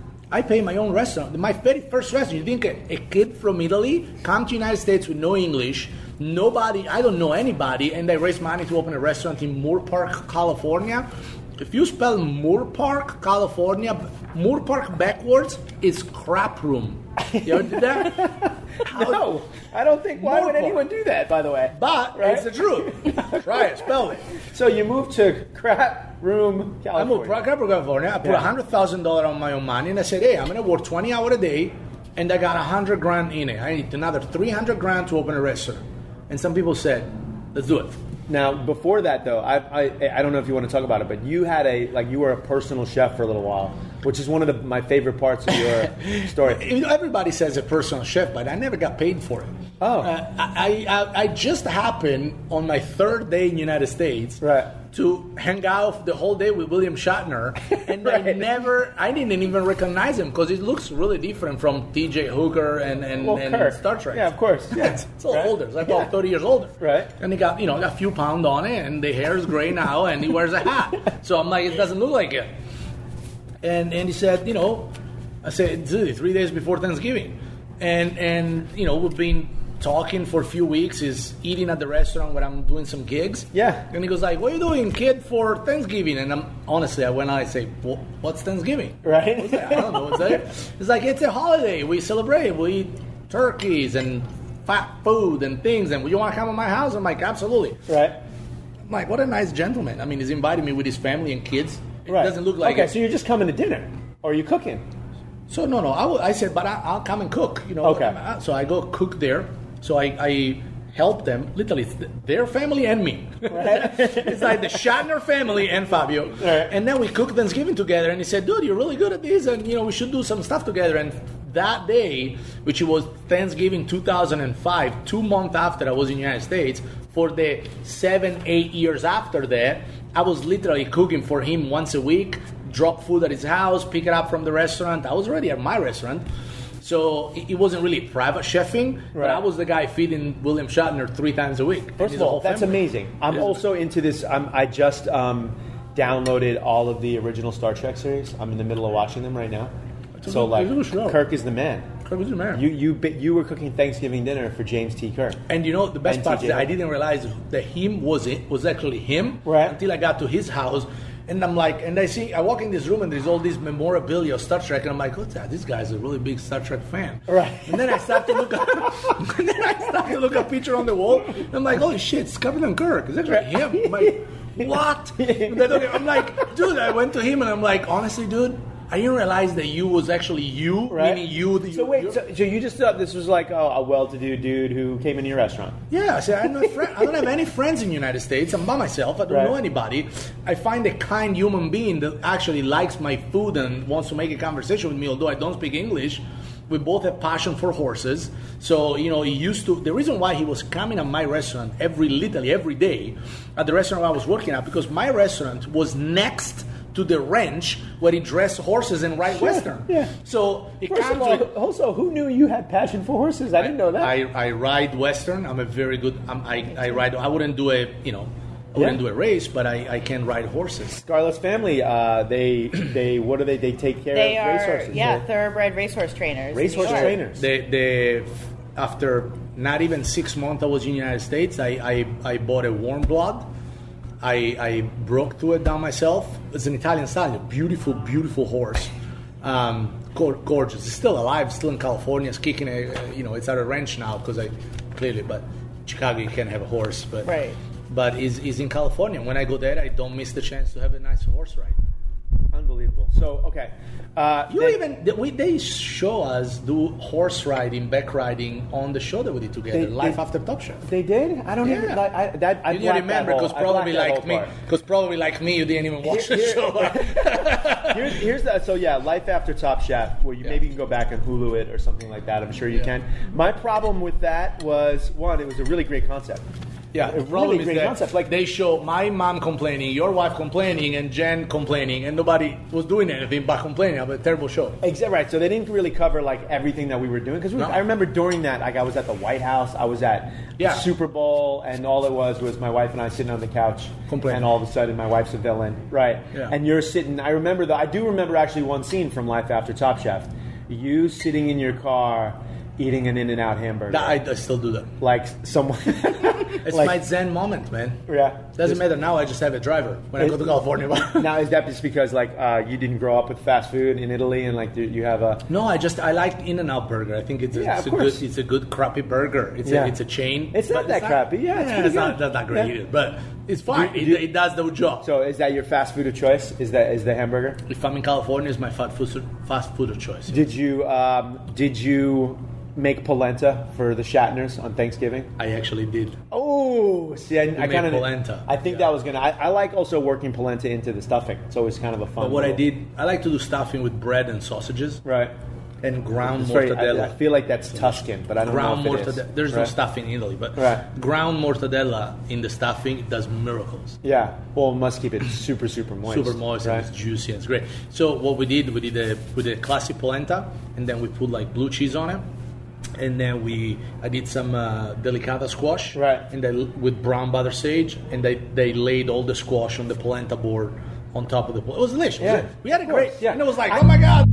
S5: I pay my own restaurant. My very first restaurant. You think a, a kid from Italy come to the United States with no English, nobody, I don't know anybody, and they raise money to open a restaurant in Moore Park, California. If you spell Moore Park, California, Moore Park backwards is crap room. You ever did that?
S3: No, I don't think. Why would
S5: Moore Park.
S3: anyone do that? By the way.
S5: But
S3: Right?
S5: it's the truth. Try it. Spell it.
S3: So you moved to Crap Room,
S5: I
S3: California.
S5: moved to California. I put
S3: Yeah.
S5: one hundred thousand dollars on my own money, and I said, hey, I'm going to work twenty hours a day, and I got one hundred grand in it. I need another three hundred grand to open a restaurant. And some people said, let's do it.
S3: Now, before that, though, I, I I don't know if you want to talk about it, but you had a like you were a personal chef for a little while, which is one of the, my favorite parts of your story.
S5: You know, everybody says a personal chef, but I never got paid for it.
S3: Oh.
S5: Uh, I, I, I just happened on my third day in the United States
S3: Right.
S5: to hang out the whole day with William Shatner, and I
S3: Right.
S5: never, I didn't even recognize him because it looks really different from T J Hooker and, and,
S3: Well,
S5: and
S3: Kirk.
S5: Star Trek.
S3: Yeah, of course.
S5: Yeah, it's, it's all
S3: Right.
S5: older. It's like
S3: Yeah.
S5: about thirty years older.
S3: Right.
S5: And he got, you know, got a few pounds on it, and the hair is gray now, and he wears a hat. So I'm like, it doesn't look like it. And and he said, you know, I said, dude, three days before Thanksgiving. And, and you know, we've been talking for a few weeks. He's eating at the restaurant where I'm doing some gigs.
S3: Yeah.
S5: And he goes like, what are you doing, kid, for Thanksgiving? And I'm honestly, I went out and say, well, what's Thanksgiving?
S3: Right.
S5: What's that? I don't know what's that. It's like, it's a holiday. We celebrate. We eat turkeys and fat food and things. And you want to come to my house? I'm like, absolutely.
S3: Right.
S5: I'm like, what a nice gentleman. I mean, he's invited me with his family and kids. It
S3: Right.
S5: doesn't look like
S3: okay.
S5: it.
S3: So you're just coming to dinner, or are you cooking?
S5: So no, no. I, w- I said, but I, I'll come and cook. You know.
S3: Okay.
S5: So I go cook there. So I, I help them, literally th- their family and me.
S3: Right.
S5: It's like the Shatner family and Fabio.
S3: Right.
S5: And then we cook Thanksgiving together. And he said, dude, you're really good at this, and you know we should do some stuff together. And that day, which was Thanksgiving two thousand five, two months after I was in the United States, for the seven, eight years after that, I was literally cooking for him once a week, drop food at his house, pick it up from the restaurant. I was already at my restaurant. So it it wasn't really private chefing, but
S3: Right.
S5: I was the guy feeding William Shatner three times a week.
S3: First
S5: His
S3: of all,
S5: whole
S3: that's
S5: family.
S3: amazing. I'm
S5: It is-
S3: also into this. I'm, I just um, downloaded all of the original Star Trek series. I'm in the middle of watching them right now.
S5: a
S3: So
S5: good-
S3: like,
S5: it's a good show.
S3: Kirk is the man.
S5: Kirk was the man.
S3: You you bi- you were cooking Thanksgiving dinner for James T. Kirk.
S5: And you know the best
S3: And
S5: part
S3: T J
S5: is that I
S3: Hooker.
S5: didn't realize that him was it was actually him
S3: Right.
S5: until I got to his house, and I'm like, and I see I walk in this room and there's all these memorabilia of Star Trek, and I'm like, what's that? This guy's a really big Star Trek fan.
S3: Right.
S5: And then I start to look at, and then I start to look at a picture on the wall, and I'm like, holy shit, it's Captain Kirk. It's actually him. I'm like, what? And then, okay, I'm like, dude, I went to him and I'm like, honestly, dude, I didn't realize that you was actually you,
S3: Right.
S5: meaning you. The,
S3: So
S5: you,
S3: wait,
S5: you-
S3: so, so you just thought this was like oh, a well-to-do dude who came into your restaurant?
S5: Yeah, I said, I'm not friend, I don't have any friends in the United States. I'm by myself. I don't
S3: Right.
S5: know anybody. I find a kind human being that actually likes my food and wants to make a conversation with me, although I don't speak English. We both have passion for horses. So, you know, he used to, the reason why he was coming at my restaurant every, literally every day at the restaurant I was working at, because my restaurant was next to the ranch where he dressed horses and ride Western.
S3: yeah.
S5: So it
S3: First
S5: comes
S3: of all,
S5: with-
S3: also, who knew you had passion for horses? I didn't know that.
S5: I, I ride Western. I'm a very good. I'm, I I ride. I wouldn't do a you know, I wouldn't
S3: Yeah.
S5: do a race, but I, I can ride horses.
S3: Scarlett's family, uh, they they what do they they take care
S6: They
S3: of
S6: are,
S3: racehorses?
S6: yeah,
S3: They-
S6: thoroughbred racehorse trainers. in
S3: Racehorse
S6: New York.
S3: trainers.
S5: The the after not even six months I was in the United States, I I, I bought a warm blood. I I broke to it down myself. It's an Italian stallion, beautiful beautiful horse. Um, go- gorgeous. It's still alive, still in California. It's kicking a, uh, you know, it's at a ranch now because I clearly, but Chicago you can't have a horse, but
S3: Right.
S5: but is is in California. When I go there, I don't miss the chance to have a nice horse ride.
S3: Unbelievable. So, okay. Uh,
S5: You
S3: they-
S5: even they, we, they show us do horse riding, back riding on the show that we did together,
S3: They-
S5: Life
S3: they-
S5: After Top Chef.
S3: They did? I don't
S5: Yeah.
S3: even... Like, I, that, I
S5: You didn't
S3: blacked that
S5: remember
S3: whole-
S5: because
S3: I
S5: probably
S3: blacked that
S5: like
S3: whole
S5: me,
S3: part.
S5: because probably like me, you didn't even watch
S3: Here-
S5: the
S3: here-
S5: show.
S3: here's, here's the so yeah, Life After Top Chef, where you
S5: Yeah.
S3: maybe you can go back and Hulu it or something like that. I'm sure you
S5: Yeah.
S3: can. My problem with that was one, it was a really great concept.
S5: Yeah,
S3: a
S5: the problem
S3: really
S5: is
S3: great
S5: that
S3: concept. Like
S5: they show my mom complaining, your wife complaining, and Jen complaining, and nobody was doing anything but complaining about a terrible show.
S3: Exactly right. So they didn't really cover like everything that we were doing because
S5: No.
S3: I remember during that, like I was at the White House, I was at
S5: Yeah.
S3: the Super Bowl, and all it was was my wife and I sitting on the couch,
S5: Complaining.
S3: and all of a sudden my wife's a villain, right?
S5: Yeah.
S3: And you're sitting. I remember the. I do remember actually one scene from Life After Top Chef. You sitting in your car eating an In-N-Out hamburger,
S5: That- I, I still do that.
S3: like someone.
S5: It's
S3: like,
S5: my zen moment, man.
S3: Yeah.
S5: Doesn't matter now. I just have a driver when I go to California.
S3: Now is that just because like uh, you didn't grow up with fast food in Italy and like you have a
S5: No, I just I like In-N-Out Burger. I think it's a,
S3: Yeah,
S5: it's
S3: of
S5: a
S3: course.
S5: good it's a good crappy burger. It's
S3: Yeah.
S5: a it's a chain.
S3: It's not
S5: but
S3: that crappy. Yeah, it's pretty
S5: it's not,
S3: good.
S5: that's not great
S3: Yeah.
S5: either, but it's fine.
S3: Do-
S5: it,
S3: do-
S5: it does the job.
S3: So is that your fast food of choice? Is that is the hamburger?
S5: If I'm in California, it's my fast food fast food of choice.
S3: Did you um, did you make polenta for the Shatners on Thanksgiving?
S5: I actually did.
S3: Oh, see, I, I
S5: made
S3: kind of
S5: polenta.
S3: I think
S5: Yeah.
S3: that was gonna. I, I like also working polenta into the stuffing. It's always kind of a fun.
S5: But what I
S3: little-
S5: did, I like to do stuffing with bread and sausages
S3: right?
S5: and ground
S3: It's very,
S5: mortadella.
S3: I, I feel like that's Tuscan, but I don't
S5: ground
S3: know if it is.
S5: mortadella. There's no
S3: Right.
S5: stuffing in Italy, but
S3: Right.
S5: ground mortadella in the stuffing does miracles.
S3: Yeah, well, it must keep it super super moist.
S5: Super moist
S3: right?
S5: and it's juicy and it's great. So what we did, we did a we did a classic polenta, and then we put like blue cheese on it, and then we I did some uh, delicata squash,
S3: Right.
S5: And they with brown butter sage, and they they laid all the squash on the polenta board on top of the. It was delicious.
S3: Yeah.
S5: We had it
S3: Of course,
S5: great.
S3: yeah.
S5: And it was like,
S3: I-
S5: oh my god.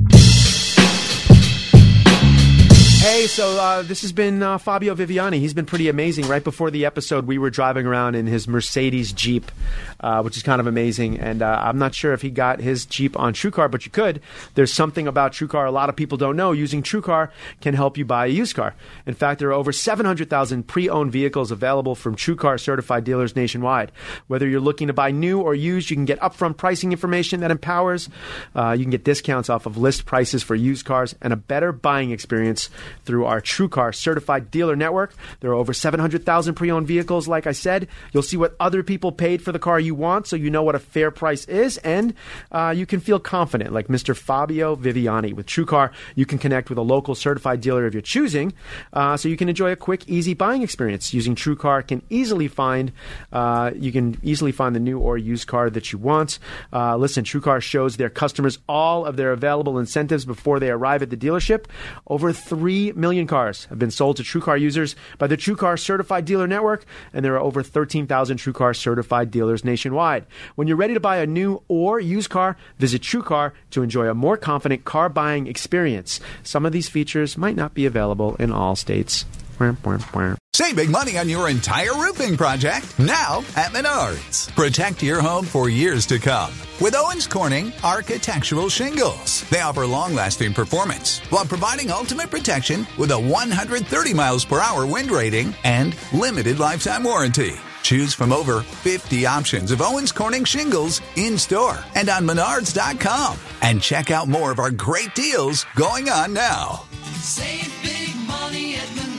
S3: Hey, so uh, this has been uh, Fabio Viviani. He's been pretty amazing. Right before the episode, we were driving around in his Mercedes Jeep, uh, which is kind of amazing. And uh, I'm not sure if he got his Jeep on TrueCar, but you could. There's something about TrueCar a lot of people don't know. Using TrueCar can help you buy a used car. In fact, there are over seven hundred thousand pre-owned vehicles available from TrueCar certified dealers nationwide. Whether you're looking to buy new or used, you can get upfront pricing information that empowers. Uh, you can get discounts off of list prices for used cars and a better buying experience through our TrueCar certified dealer network. There are over seven hundred thousand pre-owned vehicles. Like I said, you'll see what other people paid for the car you want, so you know what a fair price is, and uh, you can feel confident, like Mister Fabio Viviani. With TrueCar, you can connect with a local certified dealer of your choosing, uh, so you can enjoy a quick, easy buying experience. Using TrueCar can easily find uh, you can easily find the new or used car that you want. Uh, listen, TrueCar shows their customers all of their available incentives before they arrive at the dealership. Over three million cars have been sold to TrueCar users by the TrueCar certified dealer network, and there are over thirteen thousand TrueCar certified dealers nationwide. When you're ready to buy a new or used car, visit TrueCar to enjoy a more confident car buying experience. Some of these features might not be available in all states.
S6: Save big money on your entire roofing project now at Menards. Protect your home for years to come with Owens Corning Architectural Shingles. They offer long-lasting performance while providing ultimate protection with a one hundred thirty miles per hour wind rating and limited lifetime warranty. Choose from over fifty options of Owens Corning shingles in-store and on Menards dot com. And check out more of our great deals going on now.
S7: Save big money at Menards.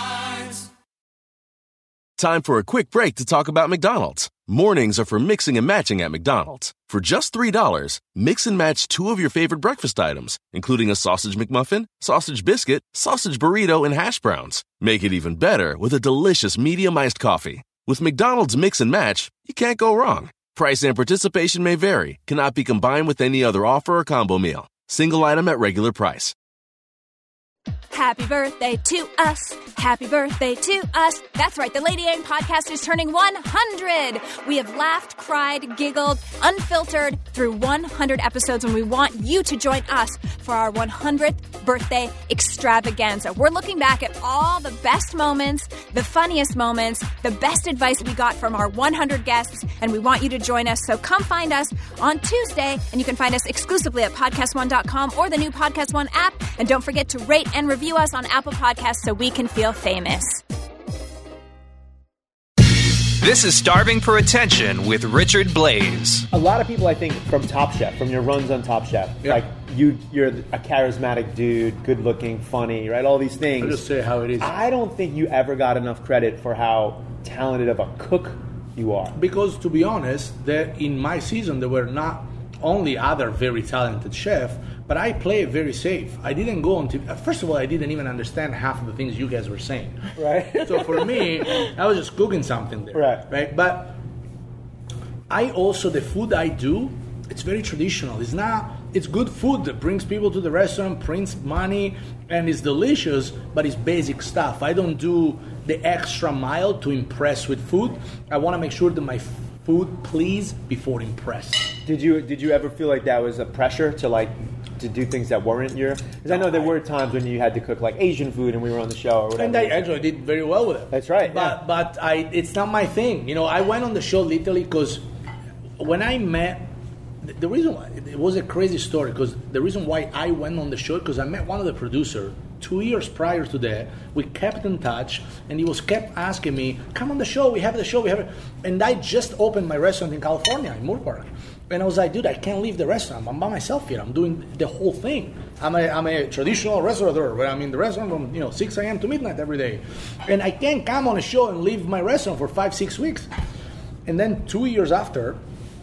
S8: Time for a quick break to talk about McDonald's. Mornings are for mixing and matching at McDonald's. For just three dollars, mix and match two of your favorite breakfast items, including a sausage McMuffin, sausage biscuit, sausage burrito, and hash browns. Make it even better with a delicious medium iced coffee. With McDonald's Mix and Match, you can't go wrong. Price and participation may vary, cannot be combined with any other offer or combo meal. Single item at regular price.
S9: Happy birthday to us. Happy birthday to us. That's right, the Lady Yang podcast is turning one hundred. We have laughed, cried, giggled, unfiltered through one hundred episodes, and we want you to join us for our one hundredth birthday extravaganza. We're looking back at all the best moments, the funniest moments, the best advice we got from our one hundred guests, and we want you to join us. So come find us on Tuesday, and you can find us exclusively at podcast one dot com or the new Podcast One app. And don't forget to rate and review us on Apple Podcasts so we can feel famous.
S1: This is Starving for Attention with Richard Blais.
S3: A lot of people, I think, from Top Chef, from your runs on Top Chef,
S5: Yeah.
S3: like you, you're a charismatic dude, good-looking, funny, right? All these things.
S5: I'll just say how it is.
S3: I don't think you ever got enough credit for how talented of a cook you are.
S5: Because to be honest, there in my season there were not only other very talented chefs, but I play it very safe. I didn't go on T V. First of all, I didn't even understand half of the things you guys were saying.
S3: Right.
S5: So for me, I was just cooking something there.
S3: Right.
S5: Right. But I also, the food I do, it's very traditional. It's not, it's good food that brings people to the restaurant, brings money, and it's delicious, but it's basic stuff. I don't do the extra mile to impress with food. I want to make sure that my food please before impress.
S3: Did you did you ever feel like that was a pressure to like to do things that weren't your? Because I know there were times when you had to cook like Asian food and we were on the show or whatever.
S5: And I actually did very well with it.
S3: That's right.
S5: But
S3: yeah.
S5: but I it's not my thing. You know, I went on the show literally because when I met the, the reason why it was a crazy story because the reason why I went on the show because I met one of the producers two years prior to that. We kept in touch, and he was kept asking me, "Come on the show. We have the show. We have it." And I just opened my restaurant in California, in Moore Park. And I was like, "Dude, I can't leave the restaurant. I'm by myself here. I'm doing the whole thing. I'm a I'm a traditional restaurateur where I'm in the restaurant from you know six a.m. to midnight every day, and I can't come on a show and leave my restaurant for five six weeks." And then two years after,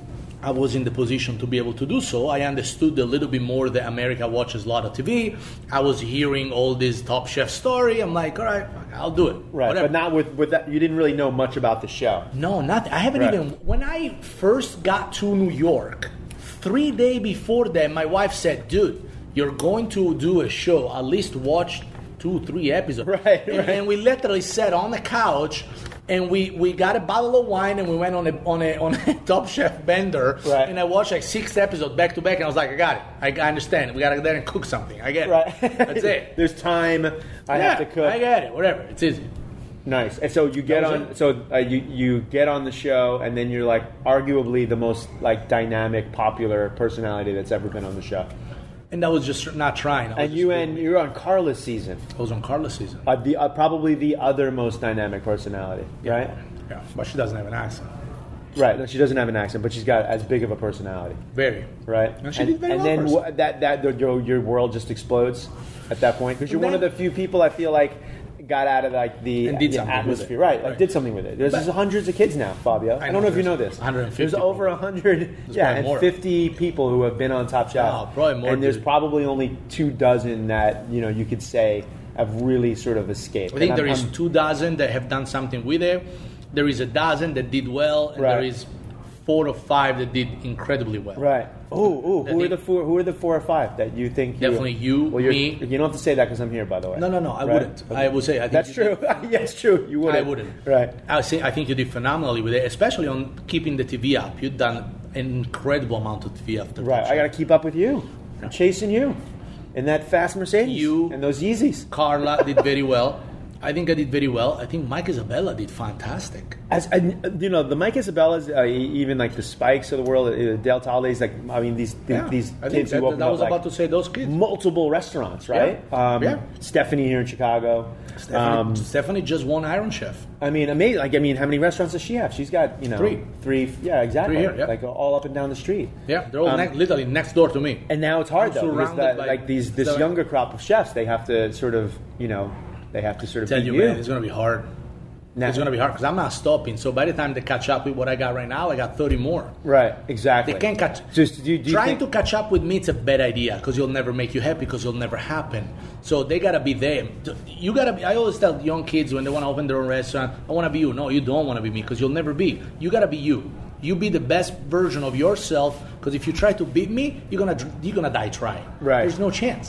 S5: I was in the position to be able to do so. I understood a little bit more that America watches a lot of T V. I was hearing all this Top Chef story. I'm like, all right, I'll do it.
S3: Right,
S5: Whatever.
S3: but not with, with that. You didn't really know much about the show.
S5: No, not. I haven't
S3: Right.
S5: even. When I first got to New York, three days before that, my wife said, "Dude, you're going to do a show. At least watch two, three episodes."
S3: Right,
S5: and,
S3: right.
S5: and we literally sat on the couch. And we, we got a bottle of wine and we went on a on a on a Top Chef bender.
S3: Right.
S5: And I watched like six episodes back to back, and I was like, I got it. I, I understand. We gotta go there and cook something. I get it.
S3: Right.
S5: That's it.
S3: There's time. I
S5: yeah,
S3: have to cook.
S5: I get it. Whatever. It's easy.
S3: Nice. And so you get
S5: That was
S3: on.
S5: it.
S3: So uh, you you get on the show, and then you're like arguably the most like dynamic, popular personality that's ever been on the show.
S5: And I was just not trying. I was
S3: And
S5: just
S3: you
S5: being
S3: and
S5: me.
S3: you're on Carla's season.
S5: I was on Carla's season.
S3: Uh, the uh, probably the other most dynamic personality, right?
S5: Yeah, but she doesn't have an accent.
S3: Right. No, she doesn't have an accent, but she's got as big of a personality,
S5: Very.
S3: right?
S5: And she
S3: and
S5: did very
S3: and
S5: well
S3: then
S5: for
S3: wh- that that your your world just explodes at that point because you're
S5: And
S3: one of the
S5: then-
S3: few people I feel like got out of like the,
S5: And did
S3: the
S5: something with
S3: atmosphere,
S5: it.
S3: right? Like
S5: Right.
S3: did something with it. There's,
S5: But-
S3: there's hundreds of kids now, Fabio. I,
S5: I
S3: don't know
S5: know,
S3: if you know
S5: there's
S3: this.
S5: one hundred fifty
S3: There's over a hundred, yeah,
S5: probably
S3: and
S5: more.
S3: fifty people who have been on Top Chef.
S5: Oh, probably more,
S3: And there's
S5: dude.
S3: probably only two dozen that you know you could say have really sort of escaped.
S5: I think
S3: And
S5: there
S3: I'm-
S5: is
S3: I'm-
S5: two dozen that have done something with it. There is a dozen that did well, and
S3: Right.
S5: there is four or five that did incredibly well.
S3: Right. Oh, oh,
S5: I
S3: who are
S5: think-
S3: the four? Who are the four or five that you think?
S5: Definitely you,
S3: well, you're,
S5: me.
S3: You don't have to say that because I'm here, by the way.
S5: No, no, no, I
S3: Right?
S5: wouldn't. I would say I think
S3: That's
S5: you
S3: true.
S5: did-
S3: yeah, it's true. You wouldn't.
S5: I wouldn't.
S3: Right.
S5: I would say I think you did phenomenally with it, especially on keeping the T V up. You've done an incredible amount of T V after
S3: Right.
S5: Top
S3: I got to
S5: Chef.
S3: keep up with you. I'm chasing you in that fast Mercedes.
S5: You-
S3: and those Yeezys.
S5: Carla did very well. I think I did very well. I think Mike Isabella did fantastic.
S3: As and, you know, the Mike Isabellas, uh, even like the Spikes of the world, uh, Del Talles, like I mean, these th-
S5: Yeah,
S3: these
S5: I think
S3: kids
S5: that,
S3: who open
S5: that
S3: up
S5: was
S3: like
S5: about to say those kids.
S3: multiple restaurants, right?
S5: Yeah.
S3: Um,
S5: Yeah.
S3: Stephanie here in Chicago.
S5: Stephanie,
S3: Um,
S5: Stephanie just won Iron Chef.
S3: I mean, amazing. Like, I mean, how many restaurants does she have? She's got, you know,
S5: Three.
S3: three. Yeah, exactly.
S5: Three here, yeah.
S3: Like all up and down the street.
S5: Yeah, they're all
S3: Um,
S5: next, literally next door to me.
S3: And now it's hard
S5: I'm
S3: though, because
S5: surrounded
S3: that,
S5: by
S3: like these this
S5: seven-
S3: younger crop of chefs, they have to sort of, you know, they have to sort of
S5: Tell
S3: beat
S5: you,
S3: you.
S5: man, it's going to be hard.
S3: Now-
S5: It's going to be hard because I'm not stopping. So by the time they catch up with what I got right now, I got thirty more.
S3: Right, exactly.
S5: They can't catch.
S3: Just do, you- do you
S5: Trying
S3: think-
S5: to catch up with me, it's a bad idea because you'll never make you happy because you'll never happen. So they gotta be there. You gotta be. I always tell young kids when they want to open their own restaurant, I want to be you. No, you don't want to be me because you'll never be. You gotta be you. You be the best version of yourself because if you try to beat me, you're gonna you're gonna die trying.
S3: Right.
S5: There's no chance.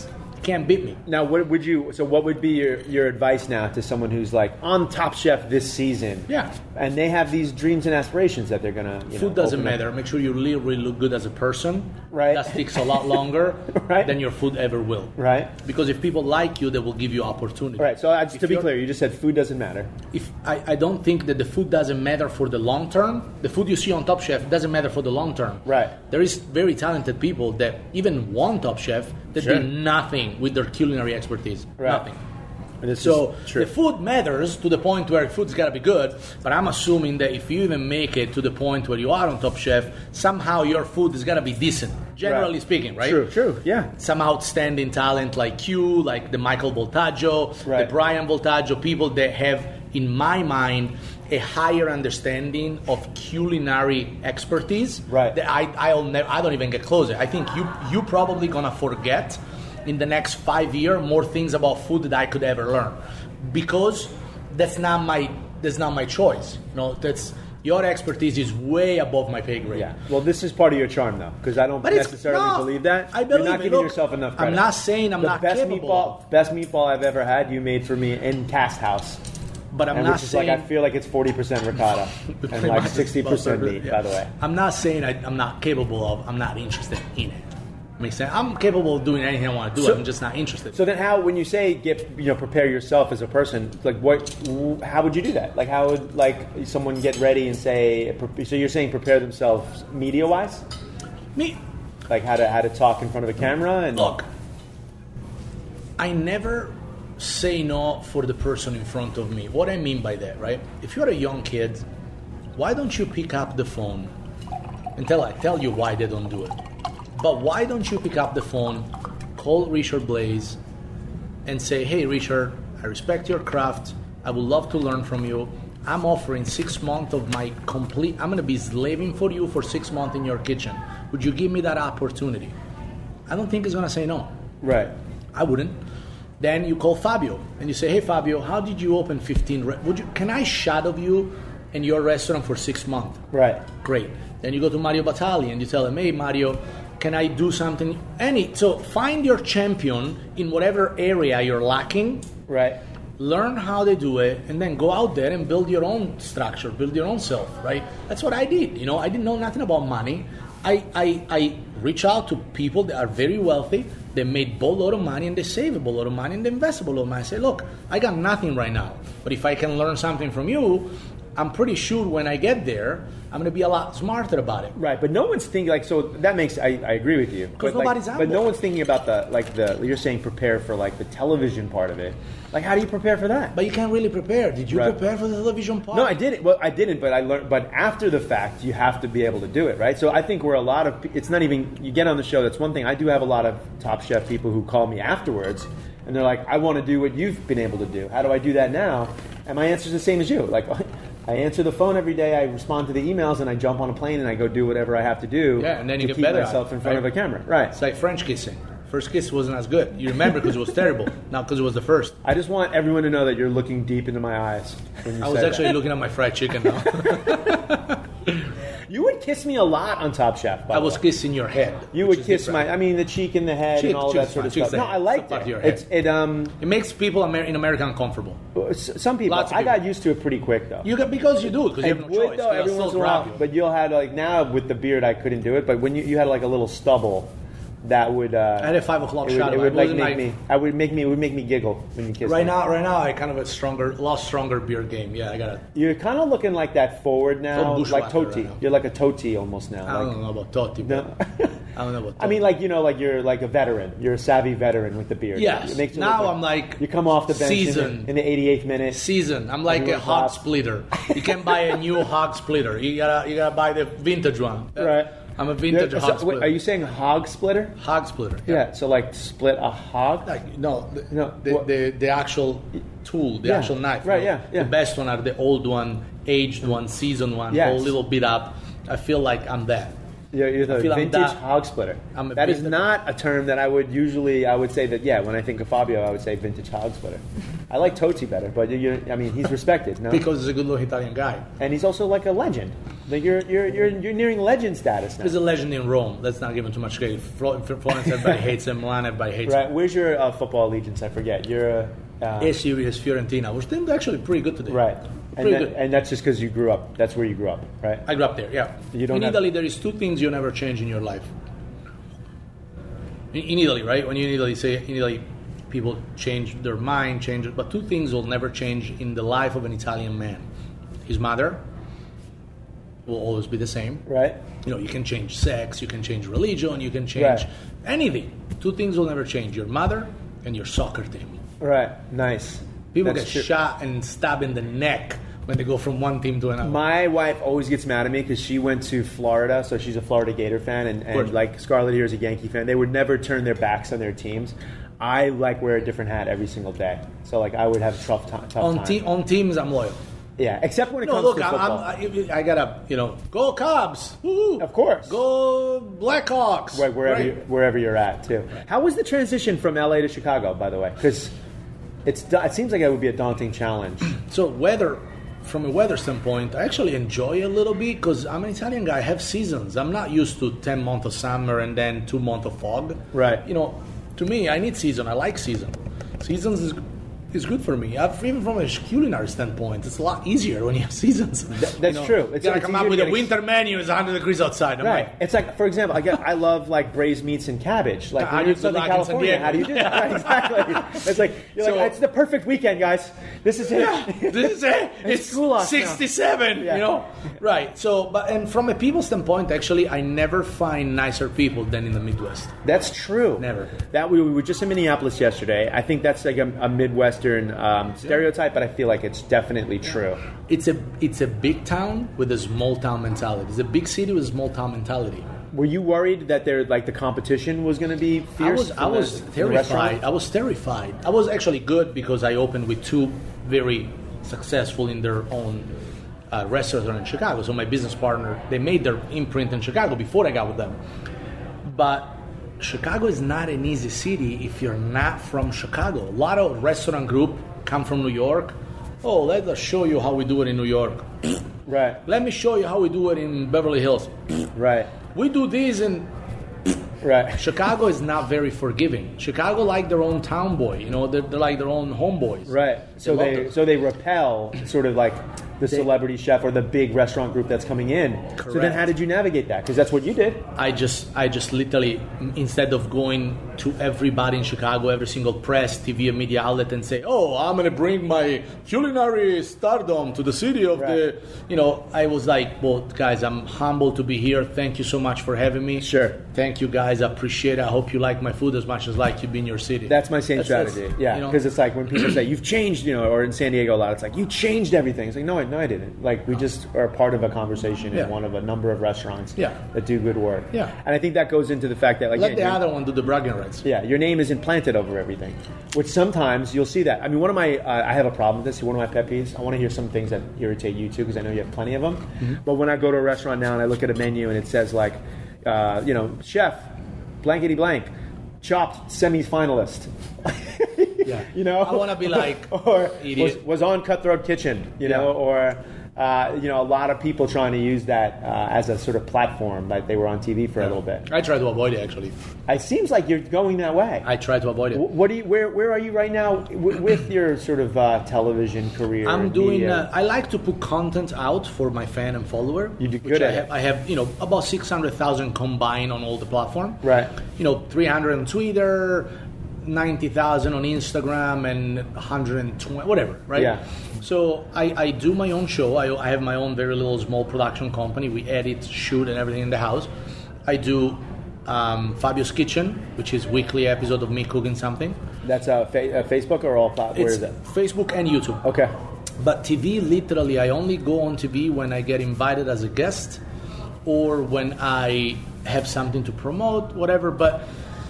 S5: can't beat me.
S3: Now, what would you? So, what would be your, your advice now to someone who's like on Top Chef this season?
S5: Yeah.
S3: And they have these dreams and aspirations that they're gonna. You
S5: Food
S3: know,
S5: doesn't
S3: open up.
S5: matter. Make sure you really, really look good as a person.
S3: Right.
S5: That takes a lot longer
S3: Right.
S5: than your food ever will.
S3: Right.
S5: Because if people like you, they will give you opportunity.
S3: Right. So, uh, just
S5: If
S3: to be
S5: you're-
S3: clear, you just said food doesn't matter.
S5: If I, I don't think that the food doesn't matter for the long term. The food you see on Top Chef doesn't matter for the long term.
S3: Right.
S5: There is very talented people that even want Top Chef that
S3: Sure.
S5: do nothing with their culinary expertise.
S3: Right.
S5: Nothing.
S3: And this
S5: So
S3: is true.
S5: the food matters to the point where food's got to be good, but I'm assuming that if you even make it to the point where you are on Top Chef, somehow your food is got to be decent, generally
S3: Right.
S5: speaking, right?
S3: True. True. Yeah.
S5: Some outstanding talent like you, like the Michael Voltaggio,
S3: Right.
S5: the Brian Voltaggio, people that have, in my mind, a higher understanding of culinary expertise.
S3: Right.
S5: That I I'll never, I don't even get closer. I think you you probably gonna forget in the next five years more things about food that I could ever learn, because that's not my that's not my choice. You know, that's your expertise is way above my pay grade.
S3: Yeah. Well, this is part of your charm, though, because I don't
S5: But it's-
S3: necessarily
S5: no,
S3: believe that.
S5: I believe
S3: You're not
S5: it.
S3: giving
S5: Look,
S3: yourself enough
S5: I'm
S3: credit.
S5: not saying I'm
S3: the
S5: not
S3: best
S5: capable
S3: meatball,
S5: of.
S3: best meatball I've ever had, you made for me in Cast House.
S5: But I'm
S3: and
S5: not
S3: which is
S5: saying
S3: like I feel like it's forty percent ricotta and like sixty percent meat.
S5: Yeah.
S3: By the way,
S5: I'm not saying I, I'm not capable of. I'm not interested in it. Makes sense. I'm capable of doing anything I want to do.
S3: So-
S5: I'm just not interested.
S3: so then how? When you say get, you know, prepare yourself as a person, like what? How would you do that? Like how would like someone get ready and say? So you're saying prepare themselves media wise,
S5: Me,
S3: like how to how to talk in front of a camera and
S5: look. I never say no for the person in front of me. What I mean by that, right? If you're a young kid, why don't you pick up the phone until I tell you why they don't do it? But why don't you pick up the phone, call Richard Blaze, and say, hey, Richard, I respect your craft. I would love to learn from you. I'm offering six months of my complete, I'm going to be slaving for you for six months in your kitchen. Would you give me that opportunity? I don't think he's going to say no.
S3: right.
S5: I wouldn't. Then you call Fabio and you say, hey, Fabio, how did you open fifteen? Re- would you, can I shadow you in your restaurant for six months?
S3: Right.
S5: Great. Then you go to Mario Batali and you tell him, hey, Mario, can I do something? Any. So find your champion in whatever area you're lacking.
S3: Right.
S5: Learn how they do it, and then go out there and build your own structure, build your own self, right? That's what I did. You know, I didn't know nothing about money. I, I, I reach out to people that are very wealthy, they made a boatload of money, and they save a boatload of money, and they invest a boatload of money. I say, look, I got nothing right now, but if I can learn something from you, I'm pretty sure when I get there, I'm going to be a lot smarter about it.
S3: Right, but no one's thinking like so. That makes I, I agree with you.
S5: 'Cause
S3: But, like,
S5: nobody's out
S3: But no
S5: there.
S3: one's thinking about the like the you're saying prepare for like the television part of it. Like how do you prepare for that?
S5: But you can't really prepare. Did you
S3: Right.
S5: prepare for the television part?
S3: No, I didn't. Well, I didn't, but I learned. But after the fact, you have to be able to do it, right? So I think we're a lot of. It's not even you get on the show. That's one thing. I do have a lot of Top Chef people who call me afterwards, and they're like, "I want to do what you've been able to do. How do I do that now?" And my answer is the same as you. Like, I answer the phone every day. I respond to the emails, and I jump on a plane and I go do whatever I have to do.
S5: Yeah, and then you
S3: to
S5: get
S3: keep
S5: better at
S3: myself
S5: it,
S3: in front
S5: right?
S3: of a camera, right?
S5: It's like French kissing. First kiss wasn't as good. You remember because it was terrible, not because it was the first.
S3: I just want everyone to know that you're looking deep into my eyes. When you
S5: I was
S3: say
S5: actually
S3: that.
S5: looking at my fried chicken now.
S3: You would kiss me a lot on Top Chef. By
S5: I
S3: the
S5: was
S3: way.
S5: kissing your head.
S3: You
S5: which
S3: would
S5: is
S3: kiss
S5: different.
S3: my. I mean, the cheek and the head
S5: Cheek-
S3: and all
S5: cheek's
S3: that sort of
S5: fine. Cheek's
S3: stuff. No,
S5: there.
S3: I liked
S5: It's a part of
S3: it.
S5: your head.
S3: It's it. Um,
S5: It makes people Amer- in America uncomfortable.
S3: s- some people.
S5: Lots of
S3: I got
S5: people.
S3: used to it pretty quick though.
S5: You got because you do it because you
S3: I
S5: have no
S3: would
S5: choice.
S3: though
S5: They'll
S3: every
S5: still
S3: once in a
S5: grab
S3: while,
S5: you.
S3: but you'll had like now with the beard I couldn't do it. But when you, you had like a little stubble, that would. Uh,
S5: I had a five o'clock
S3: it would,
S5: shadow.
S3: it would
S5: I
S3: like
S5: wasn't
S3: make
S5: like-
S3: me. I would make me. It would make me giggle when you kiss
S5: Right
S3: me.
S5: now, right now, I kind of a stronger, lost stronger beer game. Yeah, I got it.
S3: You're kind of looking like that forward now,
S5: Some
S3: like
S5: bushwhacker
S3: Toti.
S5: right now.
S3: You're like a Toti almost now.
S5: I
S3: like,
S5: don't know about Totti,
S3: No.
S5: but I don't know about.
S3: I mean,
S5: Totti.
S3: like you know, like you're like a veteran. You're a savvy veteran with the beard.
S5: Yes.
S3: It makes you
S5: Now
S3: look
S5: I'm like
S3: you come off the bench in
S5: seasoned.
S3: the, in the eighty-eighth minute.
S5: season. I'm like a
S3: Everyone
S5: hog
S3: claps.
S5: splitter. You can buy a new hog splitter. You gotta, you gotta buy the vintage one.
S3: Right.
S5: I'm a vintage
S3: Yeah,
S5: hog
S3: so,
S5: splitter.
S3: wait, are you saying hog splitter?
S5: hog splitter?
S3: Yeah. So like split a hog.
S5: Like, no, the,
S3: No,
S5: the,
S3: what-
S5: the the actual tool, the
S3: Yeah,
S5: actual knife.
S3: right,
S5: you know.
S3: yeah, yeah.
S5: The best one are the old one, aged one, seasoned one,
S3: Yes.
S5: a little bit up. I feel like I'm that.
S3: You're, you're the
S5: I feel I'm
S3: vintage
S5: that-
S3: hog splitter.
S5: I'm a
S3: That is
S5: vintage-
S3: not a term that I would usually. I would say that. Yeah, when I think of Fabio, I would say vintage hog splitter. I like Toti better, but you, I mean, he's respected. No,
S5: Because he's a good-looking Italian guy.
S3: and he's also like a legend. Like you're you're you're you're nearing legend status now.
S5: He's a legend in Rome. Let's not give him too much credit. Flo- Florence, everybody hates him. Milan, everybody hates
S3: Right.
S5: him.
S3: Where's your uh, football allegiance? I forget. You're a uh,
S5: S U is Fiorentina, which did actually pretty good today.
S3: right. And,
S5: Pretty
S3: that,
S5: good.
S3: and that's just because you grew up. That's where you grew up, right?
S5: I grew up there. Yeah.
S3: You don't
S5: in
S3: have-
S5: Italy, there is two things you never change in your life. In, in Italy, right? When you in Italy, say in Italy, people change their mind, change it, but two things will never change in the life of an Italian man. His mother will always be the same.
S3: Right.
S5: You know, you can change sex, you can change religion, you can change
S3: Right.
S5: anything. Two things will never change: your mother and your soccer team.
S3: Right. Nice.
S5: People
S3: That's
S5: get
S3: true.
S5: shot and stabbed in the neck when they go from one team to another.
S3: My wife always gets mad at me because she went to Florida, so she's a Florida Gator fan, and,
S5: course.
S3: and like Scarlett here is a Yankee fan. They would never turn their backs on their teams. I like wear a different hat every single day, so like I would have a tough, time, tough
S5: on,
S3: time.
S5: te- on teams, I'm loyal.
S3: Yeah, except when it
S5: No,
S3: comes
S5: look,
S3: to
S5: I'm,
S3: football.
S5: I'm, I, I gotta, you know, go Cubs. Woo-hoo.
S3: Of course.
S5: Go Blackhawks.
S3: Right, wherever
S5: Right.
S3: you, wherever you're at too. How was the transition from L A to Chicago, by the way? Because it's it seems like it would be a daunting challenge.
S5: So weather, from a weather standpoint, I actually enjoy a little bit because I'm an Italian guy. I have seasons. I'm not used to ten months of summer and then two months of fog.
S3: Right.
S5: You know, to me, I need season. I like season. Seasons is is good for me. I've, even from a culinary standpoint, it's a lot easier when you have seasons.
S3: that's
S5: You know,
S3: true.
S5: You
S3: It's-
S5: gotta
S3: it's
S5: come
S3: easier
S5: up with
S3: to
S5: a
S3: get
S5: winter menu. It's one hundred degrees outside. I'm
S3: Right.
S5: like,
S3: It's like, for example, I get, I love like braised meats and cabbage. Like
S5: How
S3: when
S5: do
S3: you're
S5: you
S3: in Southern
S5: do that in San
S3: California,
S5: Diego?
S3: how do you do that? Right, exactly. It's like you're
S5: So-
S3: like, it's the perfect weekend, guys. This is it.
S5: yeah, this is it. It's
S3: school off now.
S5: sixty-seven,
S3: Yeah.
S5: you know? Right. So, but, and from a people standpoint, actually, I never find nicer people than in the Midwest.
S3: That's true.
S5: Never.
S3: That we, we were just in Minneapolis yesterday. I think that's like a, a Midwestern um, stereotype, but I feel like it's definitely true.
S5: It's a it's a big town with a small town mentality. It's a big city with a small town mentality.
S3: Were you worried that there like the competition was going to be
S5: I
S3: fierce?
S5: was I
S3: from the-
S5: was
S3: from the restaurant?
S5: terrified. I was terrified. I was actually good because I opened with two very successful in their own uh, restaurants in Chicago. So my business partner, they made their imprint in Chicago before I got with them. But Chicago is not an easy city if you're not from Chicago. A lot of restaurant group come from New York. Oh, let us show you how we do it in New York.
S3: Right.
S5: Let me show you how we do it in Beverly Hills.
S3: Right.
S5: We do this in
S3: Right.
S5: Chicago is not very forgiving. Chicago like their own town boy, you know, they're, they're like their own homeboys.
S3: Right. So
S5: love
S3: they
S5: them.
S3: so they repel sort of like the celebrity chef or the big restaurant group that's coming in. So then
S5: Correct.
S3: how did you navigate that? Because that's what you did.
S5: I just, I just literally, instead of going to everybody in Chicago, every single press, T V, and media outlet, and say, "Oh, I'm going to bring my culinary stardom to the city of
S3: Right.
S5: the," you know, I was like, "Well, guys, I'm humbled to be here. Thank you so much for having me.
S3: Sure.
S5: Thank you, guys. I appreciate it. I hope you like my food as much as I like you be in your city."
S3: That's my same
S5: That's- that's,
S3: strategy. Yeah,
S5: you know,
S3: because it's like when people say you've changed, you know, or in San Diego a lot, it's like you changed everything. It's like no, I, no, I didn't. Like we just are part of a conversation
S5: Yeah.
S3: in one of a number of restaurants
S5: Yeah.
S3: that do good work.
S5: Yeah.
S3: and I think that goes into the fact that like
S5: let
S3: yeah,
S5: the
S3: you're-
S5: other one do the bragging rights.
S3: Yeah, your name isn't planted over everything, which sometimes you'll see that. I mean, one of my, uh, I have a problem with this. One of my pet peeves. I want to hear some things that irritate you too, because I know you have plenty of them.
S5: Mm-hmm.
S3: But when I go to a restaurant now and I look at a menu and it says like, uh, you know, chef, blankety blank, chopped semi-finalist.
S5: Yeah.
S3: You know,
S5: I wanna be like,
S3: or was,
S5: idiot.
S3: was on Cutthroat Kitchen. You know,
S5: Yeah.
S3: or. Uh, you know, a lot of people trying to use that uh, as a sort of platform, like they were on T V for a little bit.
S5: I try to avoid it, actually.
S3: It seems like you're going that way.
S5: I try to avoid it.
S3: Wh- What do you? Where Where are you right now w- with your sort of uh, television career?
S5: I'm doing.
S3: media?
S5: Uh, I like to put content out for my fan and follower.
S3: You do
S5: which
S3: good
S5: I
S3: at
S5: have,
S3: it.
S5: I have, you know, about six hundred thousand combined on all the platform.
S3: Right.
S5: You know, three hundred on Twitter, ninety thousand on Instagram, and one hundred twenty, whatever. Right.
S3: Yeah.
S5: So I, I do my own show. I, I have my own very little small production company. We edit, shoot, and everything in the house. I do um, Fabio's Kitchen, which is weekly episode of me cooking something.
S3: That's uh, fa- uh, Facebook or all platforms? Where
S5: It's
S3: is it?
S5: Facebook and YouTube.
S3: Okay.
S5: But T V, literally, I only go on T V when I get invited as a guest or when I have something to promote, whatever. But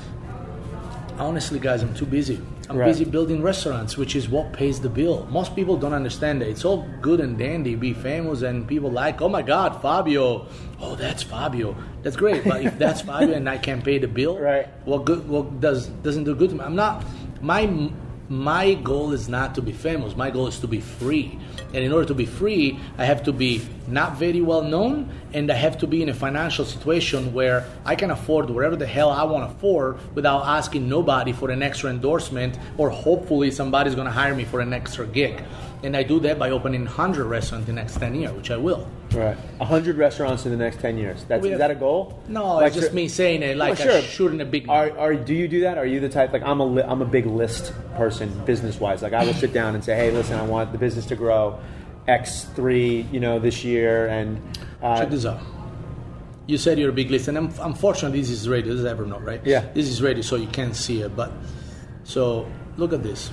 S5: honestly, guys, I'm too busy. I'm
S3: Right.
S5: busy building restaurants, which is what pays the bill. Most people don't understand that. It's all good and dandy, be famous, and people like, oh my God, Fabio. Oh, that's Fabio. That's great. But if that's Fabio and I can't pay the bill,
S3: Right.
S5: what good? What does doesn't do good to me? I'm not. My my goal is not to be famous. My goal is to be free. And in order to be free, I have to be not very well known, and I have to be in a financial situation where I can afford whatever the hell I want to afford without asking nobody for an extra endorsement, or hopefully somebody's going to hire me for an extra gig. And I do that by opening one hundred restaurants in the next ten years, which I will.
S3: Right. one hundred restaurants in the next ten years. That's,
S5: We
S3: is
S5: have-
S3: that a goal?
S5: No,
S3: Like,
S5: it's just
S3: sure-
S5: me saying it like
S3: Oh, sure.
S5: I'm shooting a big
S3: Are, are do you do that? Are you the type like I'm a li- I'm a big list person business wise? Like I will sit down and say, hey, listen, I want the business to grow X three, you know, this year, and uh,
S5: Check this out. You said you're a big list, and un- unfortunately, this is radio. This is Evernote, right?
S3: Yeah.
S5: This is radio, so you can't see it. But so look at this.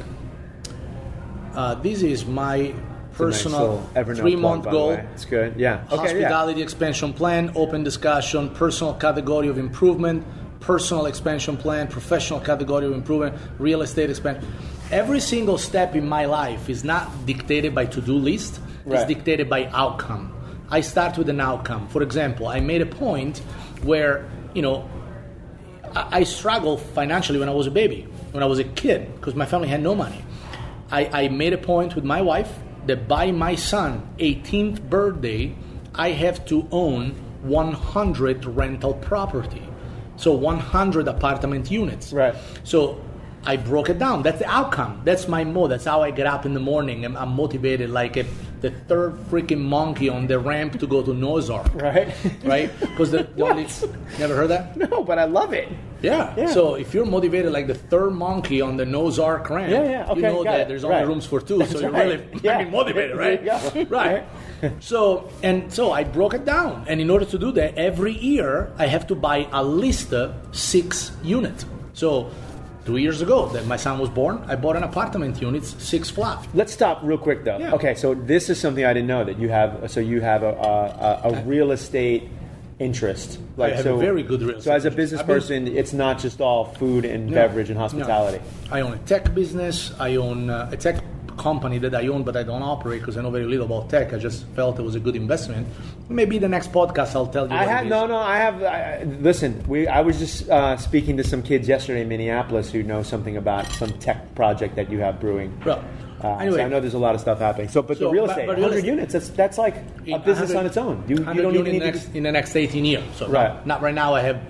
S5: Uh, this is my
S3: it's a nice
S5: personal
S3: little Evernote
S5: three-month
S3: plug, by the
S5: goal.
S3: way. It's good. Yeah. Okay. Yeah.
S5: Hospitality expansion plan, open discussion, personal category of improvement, personal expansion plan, professional category of improvement, real estate expansion. Every single step in my life is not dictated by to-do list.
S3: Right.
S5: It's dictated by outcome. I start with an outcome. For example, I made a point where, you know, I, I struggled financially when I was a baby, when I was a kid, because my family had no money. I, I made a point with my wife that by my son's eighteenth birthday, I have to own one hundred rental property. So one hundred apartment units.
S3: Right.
S5: So I broke it down. That's the outcome. That's my mode. That's how I get up in the morning. I'm, I'm motivated like a, the third freaking monkey on the ramp to go to Noah's Ark.
S3: Right.
S5: Right? Because the, the only, never heard that?
S3: No, but I love it.
S5: Yeah.
S3: Yeah.
S5: So if you're motivated like the third monkey on the Noah's Ark ramp,
S3: Yeah, yeah, okay,
S5: you know
S3: got
S5: that
S3: it.
S5: there's only
S3: Right.
S5: rooms for two,
S3: That's
S5: so you're
S3: right.
S5: really
S3: Yeah.
S5: fucking motivated, right?
S3: There you go.
S5: Right. So and so I broke it down, and in order to do that, every year I have to buy at least uh, six units. So two years ago that my son was born, I bought an apartment unit, six flat.
S3: Let's stop real quick though.
S5: Yeah.
S3: Okay, so this is something I didn't know that you have. So you have a a, a, a real estate interest. Like
S5: have
S3: so,
S5: a very good real
S3: So
S5: estate
S3: as a
S5: interest.
S3: business
S5: I've been-
S3: person, it's not just all food and
S5: No.
S3: beverage and hospitality.
S5: No. I own a tech business. I own uh, a tech company that I own, but I don't operate because I know very little about tech. I just felt it was a good investment. Maybe the next podcast I'll tell you.
S3: I
S5: what
S3: have
S5: it
S3: no,
S5: is.
S3: no. I have. I, listen, we. I was just uh, speaking to some kids yesterday in Minneapolis who know something about some tech project that you have brewing.
S5: Well,
S3: Uh,
S5: anyway,
S3: so I know there's a lot of stuff happening. So, but
S5: So,
S3: the real
S5: but-
S3: estate,
S5: but real
S3: one hundred
S5: estate-
S3: units. That's that's like a
S5: in
S3: business
S5: one hundred
S3: on its own. You, you
S5: one hundred
S3: don't even
S5: unit
S3: need
S5: next,
S3: to.
S5: in the next eighteen years. So
S3: Right.
S5: not, not right now. I have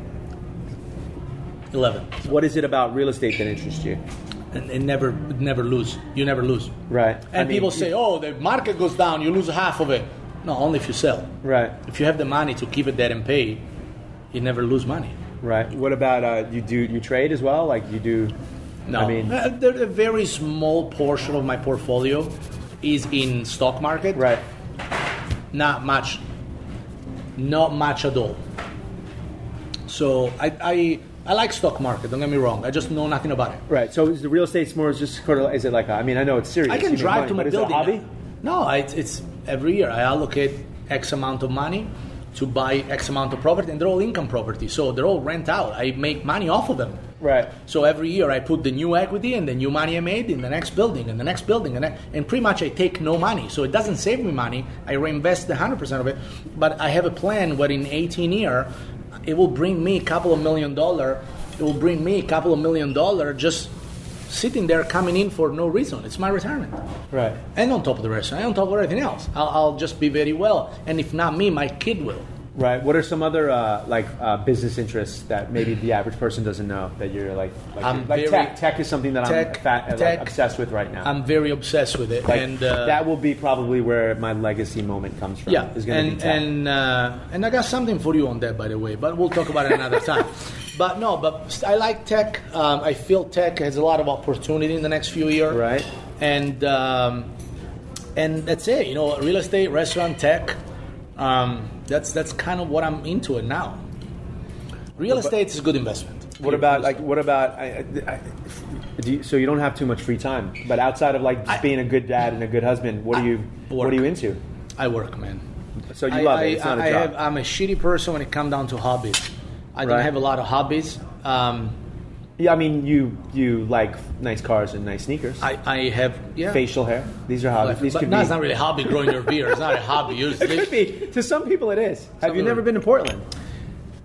S5: eleven,
S3: What is it about real estate that interests you?
S5: and, and never never lose. You never lose.
S3: Right.
S5: And
S3: I mean,
S5: people say, "Oh, the market goes down, you lose half of it." No, only if you sell.
S3: Right.
S5: If you have the money to keep it there and pay, you never lose money.
S3: Right. What about uh, you? Do you trade as well? Like you do?
S5: No,
S3: I mean,
S5: Uh, there- a very small portion of my portfolio is in stock market.
S3: right.
S5: Not much. Not much at all. So I, I I like stock market. Don't get me wrong. I just know nothing about it.
S3: Right. So is the real estate's more just sort of? Is it like? A, I mean, I know it's serious.
S5: I can
S3: you make
S5: drive
S3: money,
S5: to my
S3: but is it a
S5: building.
S3: hobby?
S5: No, I- it's, it's every year I allocate X amount of money to buy X amount of property, and they're all income property, so they're all rent out. I make money off of them.
S3: Right.
S5: So every year I put the new equity and the new money I made in the next building and the next building, and, and pretty much I take no money. So it doesn't save me money. I reinvest one hundred percent of it, but I have a plan where in eighteen years it will bring me a couple of million dollars. It will bring me a couple of million dollars just sitting there coming in for no reason. It's my retirement.
S3: Right.
S5: And on top of the restaurant, and on top of everything else, I'll, I'll just be very well. And if not me, my kid will.
S3: Right. What are some other uh, like uh, business interests that maybe the average person doesn't know that you're like? Like,
S5: I'm
S3: like
S5: very-
S3: tech. Tech is something that
S5: Tech-
S3: I'm fat, like,
S5: tech-
S3: obsessed with right now.
S5: I'm very obsessed with it.
S3: Like,
S5: and uh,
S3: that will be probably where my legacy moment comes from.
S5: Yeah,
S3: is going to be
S5: and
S3: tech.
S5: and uh, and I got something for you on that, by the way. But we'll talk about it another time. But no, but I like tech. Um, I feel tech has a lot of opportunity in the next few years.
S3: Right.
S5: And um, and that's it. You know, real estate, restaurant, tech. Um, that's that's kind of what I'm into it now. Real
S3: But-
S5: estate is a good investment.
S3: What about like? What about? I, I, do you, so you don't have too much free time, but outside of like just
S5: I-
S3: being a good dad and a good husband, what
S5: I
S3: are you? What
S5: work.
S3: are you into?
S5: I work, man.
S3: So you
S5: I,
S3: love
S5: I,
S3: it. It's not
S5: I
S3: a job.
S5: have, I'm a shitty person when it comes down to hobbies. I don't
S3: Right.
S5: have a lot of hobbies. Um,
S3: yeah, I mean, you you like nice cars and nice sneakers.
S5: I, I have yeah.
S3: Facial hair. These are hobbies.
S5: But,
S3: These
S5: but
S3: could
S5: no,
S3: be.
S5: it's not really a hobby growing your beard. It's not a hobby. You
S3: It could be. To some people, it is. Have you
S5: Some
S3: never
S5: people-
S3: been to Portland?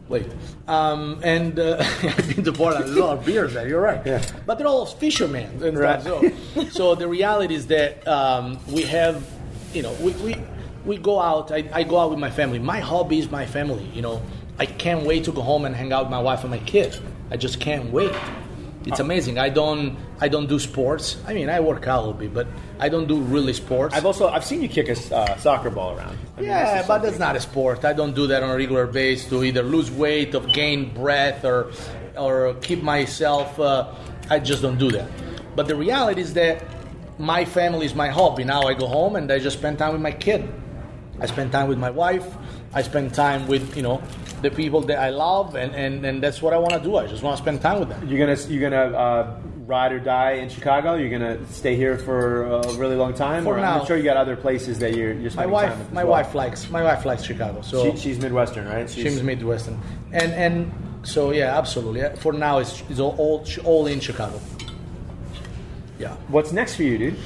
S5: Wait. Um, and uh, I've been to Portland. There's a lot of beers there. You're right.
S3: Yeah.
S5: But they're all fishermen and
S3: Right.
S5: stuff. So, so the reality is that um, we have, you know, we we, we go out. I, I go out with my family. My hobby is my family. You know, I can't wait to go home and hang out with my wife and my kid. I just can't wait. It's amazing. I don't I don't do sports. I mean, I work out a little bit, but I don't do really sports.
S3: I've also I've seen you kick a uh, soccer ball around. I mean,
S5: Yeah,
S3: this is
S5: but that's not a sport. I don't do that on a regular basis to either lose weight or gain breath or or keep myself. Uh, I just don't do that. But the reality is that my family is my hobby. Now I go home and I just spend time with my kid. I spend time with my wife. I spend time with, you know, the people that I love, and, and, and that's what I want to do. I just want to spend time with them.
S3: You're gonna you're gonna uh, ride or die in Chicago. You're gonna stay here for a really long time.
S5: For
S3: or
S5: now.
S3: I'm sure you got other places that you're you're
S5: My
S3: spending
S5: wife,
S3: time with. as
S5: my
S3: well.
S5: wife likes my wife likes Chicago. So
S3: She, she's Midwestern, right?
S5: She's Midwestern, and and so yeah, absolutely. Yeah, for now, it's it's all all, all in Chicago. Yeah.
S3: What's next for you, dude?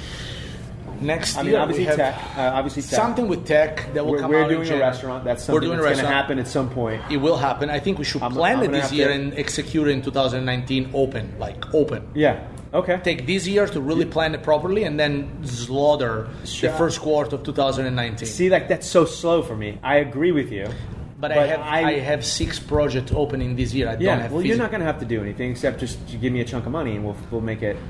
S5: Next
S3: I mean,
S5: year
S3: obviously
S5: we have
S3: tech. Uh, obviously tech.
S5: something with tech that will
S3: We're,
S5: come
S3: we're
S5: out
S3: doing
S5: in
S3: a
S5: January.
S3: restaurant. That's
S5: We're
S3: something
S5: doing a
S3: that's going to
S5: restaurant.
S3: happen at some point.
S5: It will happen. I think we should
S3: I'm-
S5: plan
S3: I'm
S5: it
S3: gonna
S5: this
S3: have
S5: year
S3: to-
S5: and execute it in two thousand nineteen open, like open.
S3: Yeah. Okay.
S5: Take this year to really plan it properly, and then slaughter
S3: Sure.
S5: the first quarter of two thousand nineteen.
S3: See, like that's so slow for me. I agree with you.
S5: but, I have I, have six projects opening this year. I
S3: Yeah.
S5: don't have.
S3: Well, you're
S5: physical-
S3: not going to have to do anything except just you give me a chunk of money and we'll we'll make it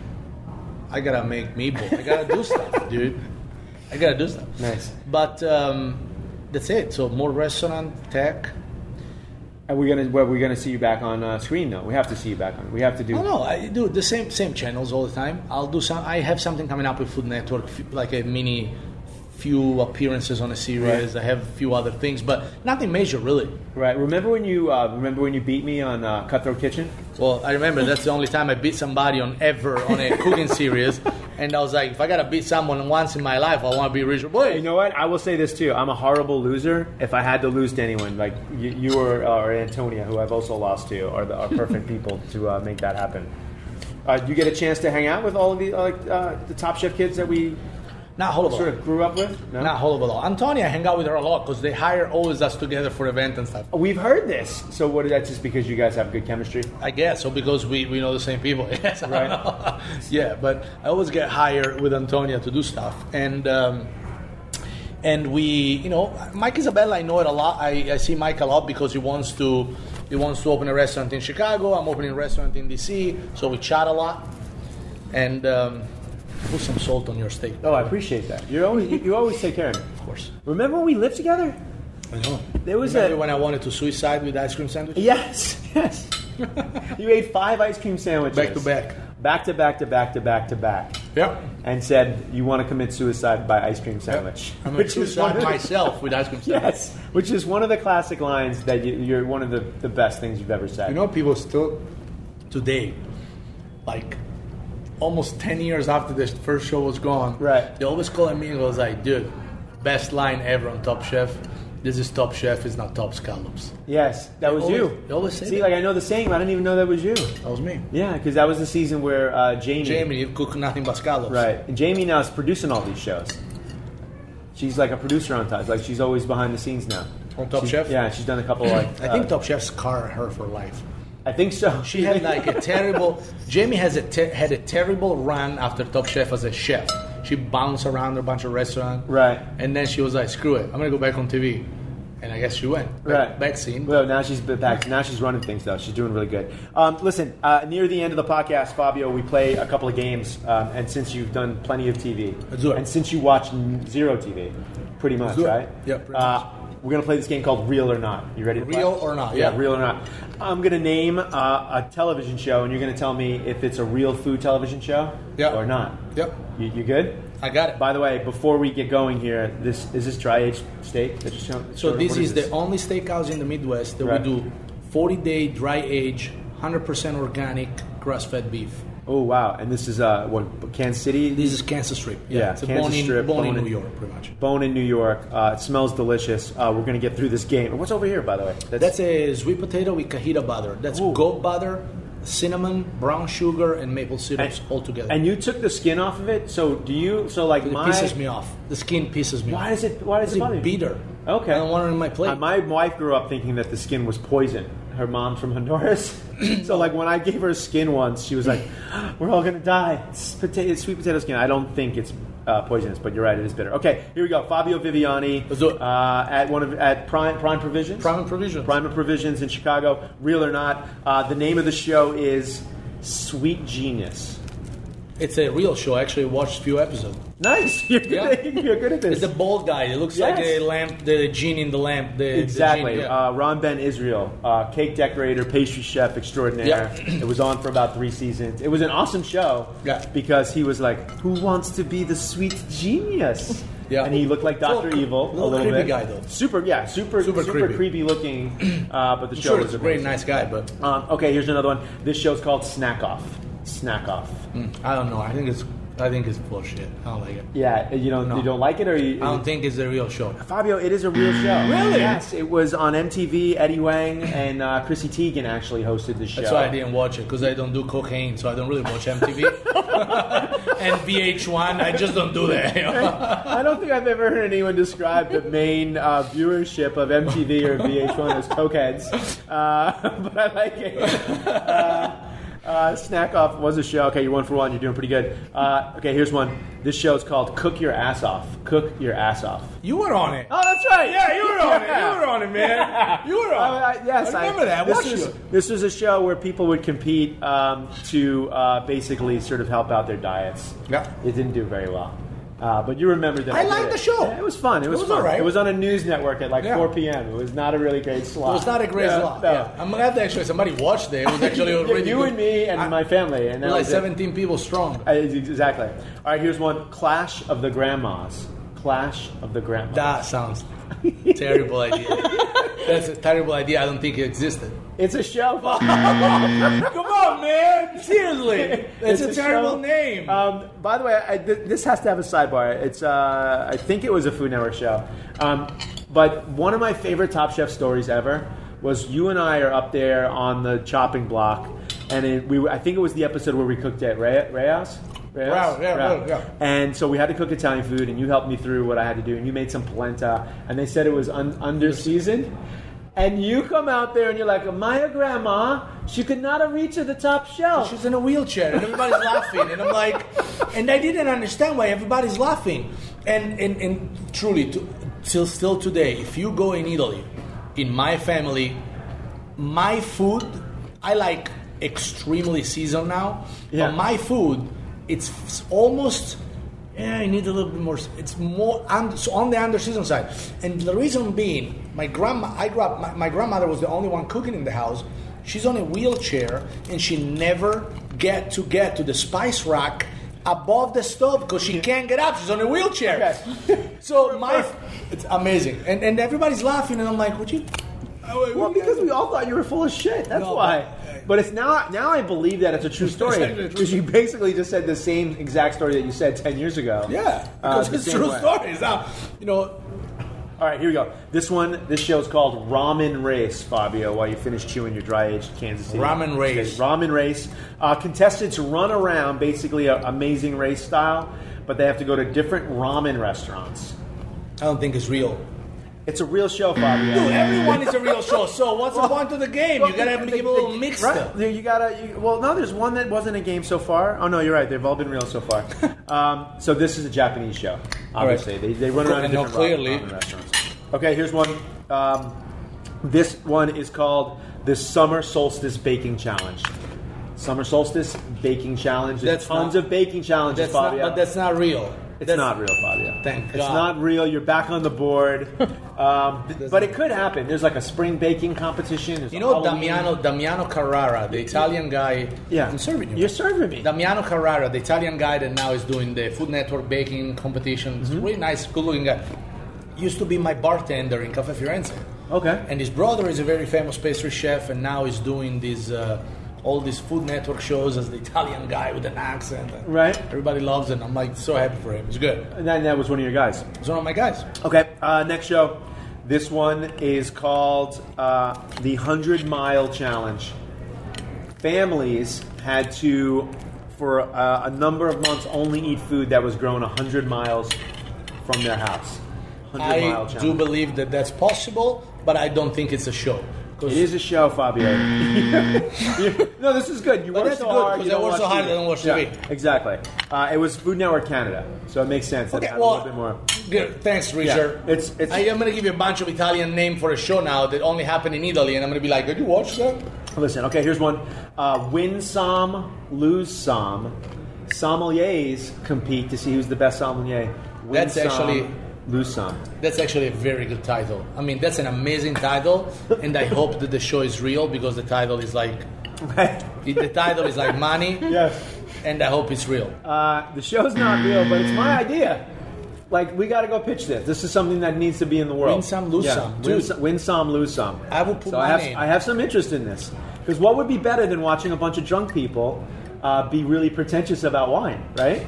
S5: I gotta make meatballs. I gotta do stuff, dude. I gotta do stuff.
S3: nice.
S5: But um, that's it. So more restaurant tech.
S3: Are we gonna well, we're gonna see you back on uh, screen though? We have to see you back on. We have to do.
S5: No, no, I do the same same channels all the time. I'll do some. I have something coming up with Food Network, f- like a mini, few appearances on a series.
S3: Right.
S5: I have a few other things, but nothing major really.
S3: Right. Remember when you uh, remember when you beat me on uh, Cutthroat Kitchen?
S5: Well, I remember that's the only time I beat somebody on ever on a cooking series, and I was like, if I gotta beat someone once in my life, I want to be Richard Blaze.
S3: You know what? I will say this too. I'm a horrible loser. If I had to lose to anyone, like you, you or, uh, or Antonia, who I've also lost to, are the are perfect people to uh, make that happen. Uh, do you get a chance to hang out with all of the uh, uh, the Top Chef kids that we
S5: Not whole of
S3: sort of grew up with? No?
S5: Not whole of all. Antonia, I hang out with her a lot because they hire always us together for events and stuff.
S3: We've heard this. So what is that? Just because you guys have good chemistry?
S5: I guess, so because we, we know the same people. Yes, I don't
S3: Right.
S5: know. Yeah, but I always get hired with Antonia to do stuff. And um, and we, you know, Mike Isabella, I know it a lot. I, I see Mike a lot because he wants to he wants to open a restaurant in Chicago. I'm opening a restaurant in D C, so we chat a lot. And um, put some salt on your steak.
S3: Oh, I appreciate that. You always you, you always take care of me.
S5: Of course.
S3: Remember when we lived together?
S5: I know.
S3: There was
S5: Remember
S3: a
S5: when I wanted to suicide with ice cream sandwich?
S3: yes, yes. You ate five ice cream sandwiches
S5: Back to back.
S3: back to back to back to back to back,
S5: Yep.
S3: and said you want to commit suicide by ice cream sandwich.
S5: I'm
S3: Which
S5: going to
S3: is one
S5: suicide
S3: of the-
S5: myself with ice cream sandwich.
S3: Yes, which is one of the classic lines that you, you're one of the, the best things you've ever said.
S5: You know, people still today, like almost ten years after the first show was gone,
S3: Right.
S5: they always call me and was like, dude, best line ever on Top Chef. This is Top Chef, it's not Top Scallops.
S3: Yes, that was
S5: always-
S3: you.
S5: they always say
S3: See,
S5: that.
S3: like I know the saying, but I didn't even know that was you.
S5: That was me.
S3: Yeah, because that was the season where uh, Jamie,
S5: Jamie, you cook nothing but scallops.
S3: right? And Jamie now is producing all these shows. She's like a producer on top. Like she's always behind the scenes now.
S5: On Top
S3: She-
S5: Chef?
S3: Yeah, she's done a couple like.
S5: I think
S3: uh,
S5: Top Chef scarred her for life.
S3: I think so.
S5: She had like a terrible. Jamie has a te- had a terrible run after Top Chef as a chef. She bounced around a bunch of restaurants,
S3: Right.
S5: And then she was like, "Screw it, I'm gonna go back on T V." And I guess she went. Back,
S3: Right.
S5: Back scene.
S3: Well, now she's back. Now she's running things though. She's doing really good. Um, listen, uh, near the end of the podcast, Fabio, we play a couple of games, um, and since you've done plenty of T V,
S5: Let's do it.
S3: and since you watch n- zero T V, pretty much,
S5: do it.
S3: right?
S5: Yeah, pretty
S3: uh,
S5: much.
S3: We're gonna play this game called Real or Not. You ready to play?
S5: Real or Not,
S3: Yeah,
S5: yeah.
S3: Real or Not. I'm gonna name uh, a television show, and you're gonna tell me if it's a real food television show
S5: Yeah.
S3: or not.
S5: Yep.
S3: You, you good?
S5: I got it.
S3: By the way, before we get going here, this is this dry aged steak that you're showing?
S5: So
S3: showing-
S5: this
S3: what
S5: is
S3: this?
S5: the only steakhouse in the Midwest that
S3: Right.
S5: we do forty day dry age, one hundred percent organic grass fed beef.
S3: Oh wow! And this is uh, what Kansas City?
S5: This is Kansas Strip.
S3: Yeah,
S5: it's a
S3: Kansas
S5: bone in,
S3: Strip,
S5: bone in
S3: bone
S5: New
S3: in-
S5: York, pretty much.
S3: Bone in New York. Uh, it smells delicious. Uh, we're gonna get through this game. What's over here, by the way?
S5: That's a sweet potato with cajita butter. That's
S3: Ooh.
S5: goat butter, cinnamon, brown sugar, and maple syrups
S3: and,
S5: all together.
S3: And you took the skin off of it. So do you? So like
S5: it
S3: my
S5: pisses me off. The skin pisses me
S3: Why
S5: off.
S3: does it? Why does it
S5: It's
S3: bother you?
S5: bitter.
S3: Okay.
S5: I don't want it in my plate.
S3: Uh, my wife grew up thinking that the skin was poison. Her mom's from Honduras. So, like, when I gave her skin once, she was like, we're all going to die. It's, potato, it's sweet potato skin. I don't think it's uh, poisonous, but you're right, it is bitter. Okay, here we go. Fabio Viviani uh, at one of at Prime Prime Provisions.
S5: Prime Provisions.
S3: Prime Provisions in Chicago. Real or not. Uh, the name of the show is Sweet Genius.
S5: It's a real show. I actually watched a few episodes.
S3: Nice. You're good,
S5: Yeah.
S3: at, you're good at this.
S5: It's the bald guy. It looks
S3: Yes.
S5: like a lamp, the genie in the lamp. The,
S3: Exactly.
S5: The genie, yeah.
S3: uh, Ron Ben Israel, uh, cake decorator, pastry chef extraordinaire.
S5: Yeah.
S3: It was on for about three seasons. It was an awesome show
S5: Yeah.
S3: because he was like, who wants to be the sweet genius?
S5: Yeah.
S3: And he looked like Doctor
S5: Little-
S3: Evil
S5: little
S3: a little
S5: creepy
S3: bit.
S5: guy, though.
S3: Super, yeah, super, super,
S5: Super creepy.
S3: creepy looking. Uh, but the
S5: I'm
S3: show
S5: sure
S3: was
S5: it's a very
S3: amazing.
S5: nice guy, but
S3: Um, okay, here's another one. This show's called Snack Off. Snack Off.
S5: mm, I don't know. I think it's I think it's bullshit. I don't like it.
S3: Yeah, you don't
S5: No.
S3: you don't like it, or you?
S5: I don't think it's a real show.
S3: Fabio, it is a real show.
S5: Really?
S3: Yes, it was on M T V. Eddie Wang and uh, Chrissy Teigen actually hosted the show.
S5: That's why I didn't watch it, because I don't do cocaine, so I don't really watch M T V. And V H one, I just don't do that. you know?
S3: I don't think I've ever heard anyone describe the main uh, viewership of M T V or V H one as cokeheads, uh, but I like it. Uh, uh, Snack Off was a show. Okay, you're one for one. You're doing pretty good. Uh, okay, here's one. This show's called Cook Your Ass Off. Cook Your Ass Off.
S5: You were on it.
S3: Oh, that's right.
S5: Yeah, you were on
S3: Yeah.
S5: it. You were on it, man. You were on
S3: I,
S5: it.
S3: I, yes,
S5: I remember that.
S3: This
S5: Watch
S3: was,
S5: you.
S3: this was a show where people would compete um, to uh, basically sort of help out their diets.
S5: Yeah.
S3: It didn't do very well. Uh, but you remember that
S5: I
S3: did
S5: liked
S3: it.
S5: the show.
S3: Yeah, it was fun. It was,
S5: It was
S3: fun.
S5: all right.
S3: It was on a news network at like
S5: Yeah.
S3: four p.m. It was not a really great slot.
S5: It was not a great
S3: Yeah,
S5: slot.
S3: no.
S5: Yeah. I'm glad that actually somebody watched it. It was actually
S3: Yeah,
S5: already
S3: you
S5: good.
S3: and me and
S5: I-
S3: my family. And that
S5: Like
S3: was it.
S5: seventeen people strong.
S3: Uh, Exactly. All right, here's one. Clash of the Grandmas. Clash of the Grandmas.
S5: That sounds terrible idea. That's a terrible idea. I don't think it existed.
S3: It's a show.
S5: Come on, man! Seriously, it's, a,
S3: a
S5: terrible
S3: show.
S5: name.
S3: Um, by the way, I, th- this has to have a sidebar. It's uh, I think it was a Food Network show. Um, but one of my favorite Top Chef stories ever was you and I are up there on the chopping block, and it, we were- I think it was the episode where we cooked at Ray- Rayos. Rayos?
S5: Wow, yeah,
S3: Rayos.
S5: yeah.
S3: And so we had to cook Italian food, and you helped me through what I had to do, and you made some polenta, and they said it was un- under seasoned. And you come out there and you're like, my grandma, she could not have reached to the top shelf.
S5: She's in a wheelchair, and everybody's laughing, and I'm like, and I didn't understand why everybody's laughing. And and, and truly, to, till still today, if you go in Italy, in my family, my food, I like extremely seasoned now.
S3: Yeah.
S5: But my food, it's f- almost. Yeah, I need a little bit more. It's more un, so on the under season side, and the reason being, my grandma. I grew up. My, my grandmother was the only one cooking in the house. She's on a wheelchair, and she never get to get to the spice rack above the stove because she can't get up. She's on a wheelchair. So my, it's amazing, and and everybody's laughing, and I'm like, would you?
S3: Well, because we all thought you were full of shit. That's
S5: No,
S3: why.
S5: but-
S3: But it's now now I believe that it's a true story
S5: It's actually a true
S3: because you basically just said the same exact story that you said ten years ago.
S5: Yeah,
S3: Uh,
S5: because
S3: the
S5: it's
S3: same
S5: true
S3: way.
S5: stories. Now, you know,
S3: All right, here we go. This one, this show is called Ramen Race, Fabio. While you finish chewing your dry-aged Kansas City
S5: Ramen Race.
S3: Okay, Ramen Race. Uh, contestants run around, basically a amazing race style, but they have to go to different ramen restaurants.
S5: I don't think it's real.
S3: It's a real show, Fabio.
S5: Dude, everyone is a real show. So what's the point of the game? You gotta
S3: the-
S5: give a
S3: the-
S5: little mix
S3: right?
S5: stuff.
S3: You gotta. You, well, no, there's one that wasn't a game so far. Oh no, you're right. They've all been real so far. um, so this is a Japanese show. Obviously,
S5: Right.
S3: they, they run around in
S5: No,
S3: different
S5: clearly.
S3: ramen restaurants. Okay, here's one. Um, this one is called the Summer Solstice Baking Challenge. Summer Solstice Baking Challenge. There's
S5: That's
S3: tons
S5: not-
S3: of baking challenges,
S5: That's not,
S3: Fabio.
S5: but that's not real.
S3: It's
S5: That's-
S3: not real, Fabio.
S5: Thank
S3: It's
S5: God.
S3: not real. You're back on the board. Um, but it could happen. There's like a spring baking competition. There's
S5: You
S3: a
S5: know
S3: Halloween-
S5: Damiano Damiano Carrara, the Italian guy.
S3: Yeah.
S5: I'm serving you.
S3: You're serving me.
S5: Damiano Carrara, the Italian guy that now is doing the Food Network baking competition. He's a really nice, good-looking guy. Used to be my bartender in Cafe Firenze.
S3: Okay.
S5: And his brother is a very famous pastry chef, and now he's doing these uh, all these Food Network shows as the Italian guy with an accent. And
S3: Right.
S5: Everybody loves it. I'm like so happy for him. It's good.
S3: And then that was one of your guys.
S5: He's one of my guys.
S3: Okay, uh, next show. This one is called uh, the Hundred Mile Challenge. Families had to, for uh, a number of months, only eat food that was grown a hundred miles from their house. hundred mile
S5: I
S3: challenge.
S5: do believe that that's possible, but I don't think it's a show.
S3: It is a show, Fabio. You- no, this is good. You
S5: But
S3: work
S5: that's
S3: so
S5: good,
S3: hard.
S5: 'cause
S3: you
S5: I
S3: don't
S5: work
S3: watch
S5: so hard,
S3: T V.
S5: I don't watch
S3: yeah,
S5: T V.
S3: Exactly. Uh, it was Food Network Canada, so it makes sense. that
S5: Okay,
S3: it had a
S5: well,
S3: little bit more.
S5: good. Thanks, Richard.
S3: Yeah, it's- it's-
S5: I am going to give you a bunch of Italian names for a show now that only happened in Italy, and I'm going to be like, did you watch that?
S3: Listen, okay, here's one. Uh, win some, lose some. Sommeliers compete to see who's the best sommelier. Win
S5: That's
S3: some,
S5: actually-
S3: lose some.
S5: That's actually a very good title. I mean, that's an amazing title, and I hope that the show is real because the title is like,
S3: Okay.
S5: the title is like money,
S3: Yes.
S5: and I hope it's real.
S3: Uh, the show's not real, but it's my idea. Like, we got to go pitch this. This is something that needs to be in the world.
S5: Win some, lose some.
S3: Win,
S5: Dude.
S3: some, win some, lose some.
S5: I will put
S3: so
S5: my
S3: I have,
S5: name.
S3: I have some interest in this. Because what would be better than watching a bunch of drunk people uh, be really pretentious about wine, right?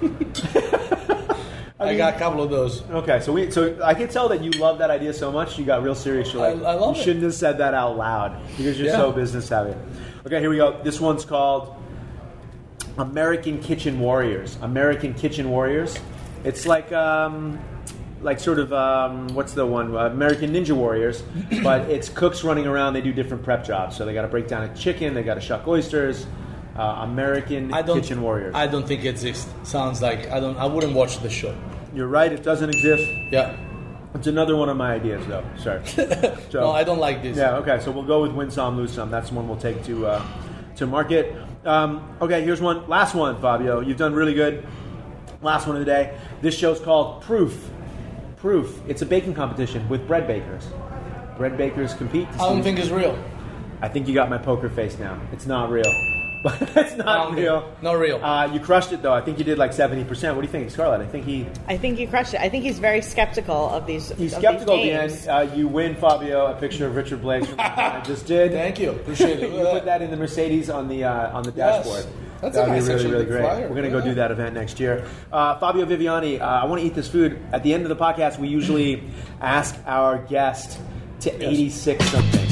S5: I,
S3: mean-
S5: got a couple of those.
S3: Okay, so we so I can tell that you love that idea so much. You got real serious. You're like,
S5: I- I love
S3: you
S5: it.
S3: shouldn't have said that out loud because you're
S5: Yeah.
S3: so business savvy. Okay, here we go. This one's called American Kitchen Warriors. American Kitchen Warriors. It's like um, like sort of um, what's the one? Uh, American Ninja Warriors, but it's cooks running around. They do different prep jobs. So they got to break down a chicken. They got to shuck oysters. Uh, American
S5: I don't,
S3: Kitchen Warriors.
S5: I don't think it exists. Sounds like I don't. I wouldn't watch the show.
S3: You're right. It doesn't exist.
S5: Yeah.
S3: It's another one of my ideas, though. Sorry. So,
S5: No, I don't like this.
S3: Yeah. Okay. So we'll go with win some, lose some. That's the one we'll take to uh, to market. Um, okay. Here's one. Last one, Fabio. You've done really good. Last one of the day. This show's called Proof. Proof. It's a baking competition with bread bakers. Bread bakers compete. To
S5: I don't
S3: see-
S5: think it's real.
S3: I think you got my poker face now. It's not real. But it's
S5: I
S3: not
S5: don't think-
S3: real.
S5: not real.
S3: Uh, you crushed it, though. I think you did like seventy percent. What do you think, Scarlett? I think he...
S10: I think you crushed it. I think he's very skeptical of these.
S3: He's
S10: of
S3: skeptical
S10: these
S3: at
S10: games.
S3: the end. Uh, you win, Fabio, a picture of Richard Blaze from the I just did.
S5: Thank you. Appreciate it.
S3: You put that in the Mercedes on the uh, on the
S5: Yes.
S3: dashboard.
S5: That's
S3: That
S5: a
S3: would
S5: nice
S3: be really,
S5: actually
S3: really
S5: big
S3: great.
S5: flyer.
S3: We're going to go
S5: Yeah.
S3: do that event next year. Uh, Fabio Viviani, uh, I want to eat this food. At the end of the podcast, we usually ask our guest to eighty-six something.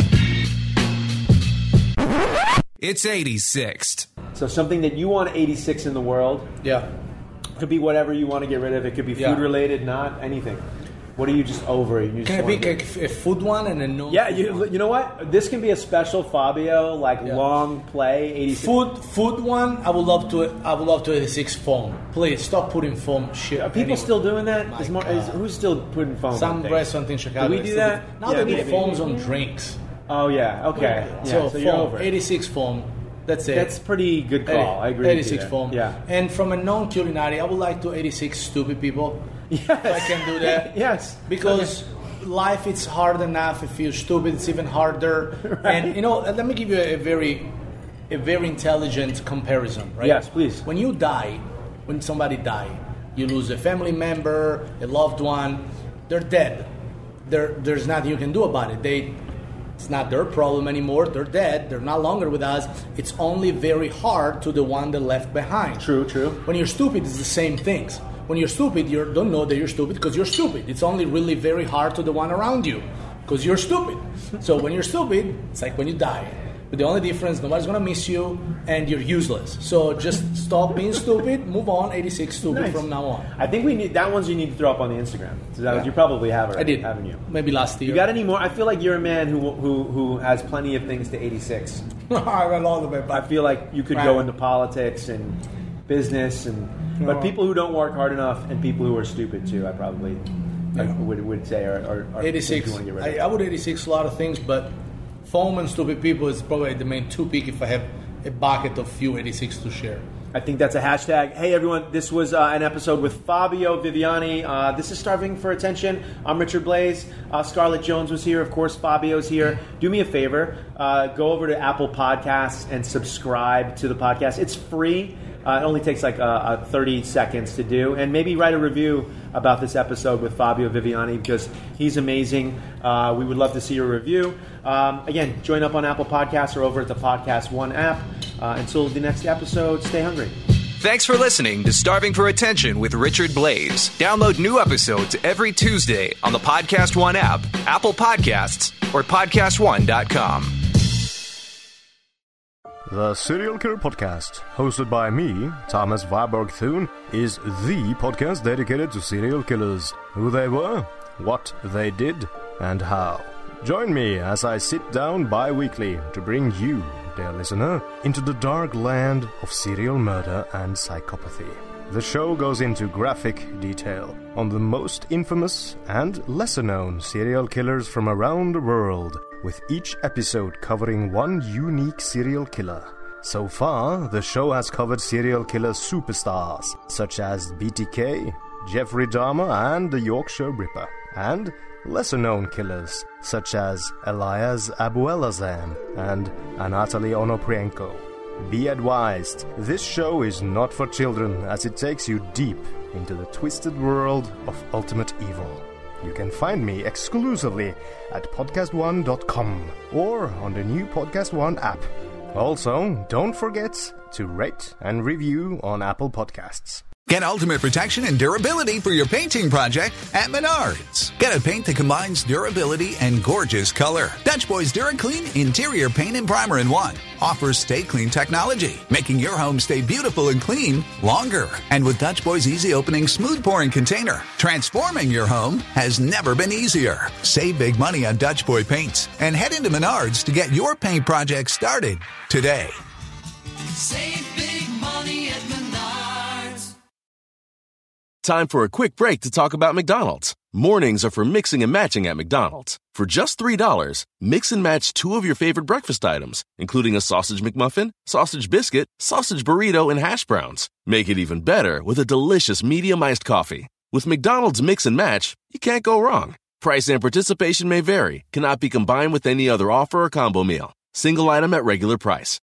S1: It's eighty-sixth.
S3: So something that you want to eighty-six in the world.
S5: Yeah.
S3: Could be whatever you want to get rid of. It could be food
S5: Yeah.
S3: related, not anything. What are you just over? You just
S5: Can I
S3: wanna
S5: pick
S3: get-
S5: a, a food one and a non?
S3: Yeah, you, you know what? This can be a special Fabio, like
S5: Yeah.
S3: long play, eighty-six.
S5: Food, food one. I would love to. I would love to eighty-six foam. Please stop putting foam shit.
S3: Are people
S5: anywhere.
S3: still doing that?
S5: My
S3: Is more, is,
S5: God.
S3: who's still putting foam on
S5: Some
S3: things?
S5: restaurant in Chicago.
S3: Do we
S5: is
S3: do
S5: still-
S3: that?
S5: Now
S3: Yeah,
S5: they put
S3: maybe.
S5: foams on drinks.
S3: Oh yeah, okay. Yeah,
S5: so,
S3: so, you're
S5: foam,
S3: over it.
S5: eighty-six foam. That's it.
S3: That's pretty good call. I agree. with you
S5: eighty-six
S3: there.
S5: foam.
S3: Yeah.
S5: And from a non-culinary, I would like to eighty-six stupid people.
S3: Yes.
S5: If I can do that.
S3: Yes.
S5: Because life it's hard enough. If you're stupid, it's even harder.
S3: Right.
S5: And you know, let me give you a very, a very intelligent comparison. Right?
S3: Yes, please.
S5: When you die, when somebody die, you lose a family member, a loved one. They're dead. There, there's nothing you can do about it. They. It's not their problem anymore. They're dead. They're no longer with us. It's only very hard to the one that left behind.
S3: True, true.
S5: When you're stupid, it's the same things. When you're stupid, you don't know that you're stupid because you're stupid. It's only really very hard to the one around you because you're stupid. So when you're stupid, it's like when you die. But the only difference, nobody's going to miss you and you're useless. So just stop being stupid, move on, eighty-six stupid
S3: Nice.
S5: from now on.
S3: I think we need that one's you need to throw up on the Instagram. So that
S5: Yeah.
S3: You probably have it.
S5: I did.
S3: haven't you?
S5: Maybe last year.
S3: You got any more? I feel like you're a man who who who has plenty of things to eighty-six.
S5: I went all the way
S3: I
S5: back.
S3: feel like you could
S5: Right.
S3: go into politics and business and but
S5: No.
S3: people who don't work hard enough and people who are stupid too. I probably I
S5: Yeah.
S3: would would say are, are, are
S5: eighty-six.
S3: things you want to get rid
S5: I,
S3: of.
S5: I would eighty-six a lot of things, but foam and stupid people is probably the main two pick if I have a bucket of few eighty-six to share.
S3: I think that's a hashtag. Hey, everyone, this was uh, an episode with Fabio Viviani. Uh, this is Starving for Attention. I'm Richard Blaze. Uh, Scarlett Jones was here. Of course, Fabio's here. Do me a favor. Uh, go over to Apple Podcasts and subscribe to the podcast. It's free. Uh, it only takes like uh, uh, thirty seconds to do. And maybe write a review about this episode with Fabio Viviani because he's amazing. Uh, we would love to see your review. Um, again, join up on Apple Podcasts or over at the Podcast One app. Uh, until the next episode, stay hungry.
S1: Thanks for listening to Starving for Attention with Richard Blaze. Download new episodes every Tuesday on the Podcast One app, Apple Podcasts, or podcast one dot com.
S11: The Serial Killer Podcast, hosted by me, Thomas Warburg Thune, is the podcast dedicated to serial killers, who they were, what they did, and how. Join me as I sit down bi-weekly to bring you, dear listener, into the dark land of serial murder and psychopathy. The show goes into graphic detail on the most infamous and lesser-known serial killers from around the world, with each episode covering one unique serial killer. So far, the show has covered serial killer superstars such as B T K, Jeffrey Dahmer, and the Yorkshire Ripper, and lesser-known killers such as Elias Abuelazam and Anatoly Onoprienko. Be advised, this show is not for children as it takes you deep into the twisted world of ultimate evil. You can find me exclusively at podcast one dot com or on the new Podcast One app. Also, don't forget to rate and review on Apple Podcasts.
S6: Get ultimate protection and durability for your painting project at Menards. Get a paint that combines durability and gorgeous color. Dutch Boys DuraClean Interior Paint and Primer in one offers Stay Clean technology, making your home stay beautiful and clean longer. And with Dutch Boys Easy Opening Smooth Pouring Container, transforming your home has never been easier. Save big money on Dutch Boy paints and head into Menards to get your paint project started today.
S7: Save big money at Menards.
S8: Time for a quick break to talk about McDonald's. Mornings are for mixing and matching at McDonald's. For just three dollars, mix and match two of your favorite breakfast items, including a sausage McMuffin, sausage biscuit, sausage burrito, and hash browns. Make it even better with a delicious medium iced coffee. With McDonald's Mix and Match, you can't go wrong. Price and participation may vary, cannot be combined with any other offer or combo meal. Single item at regular price.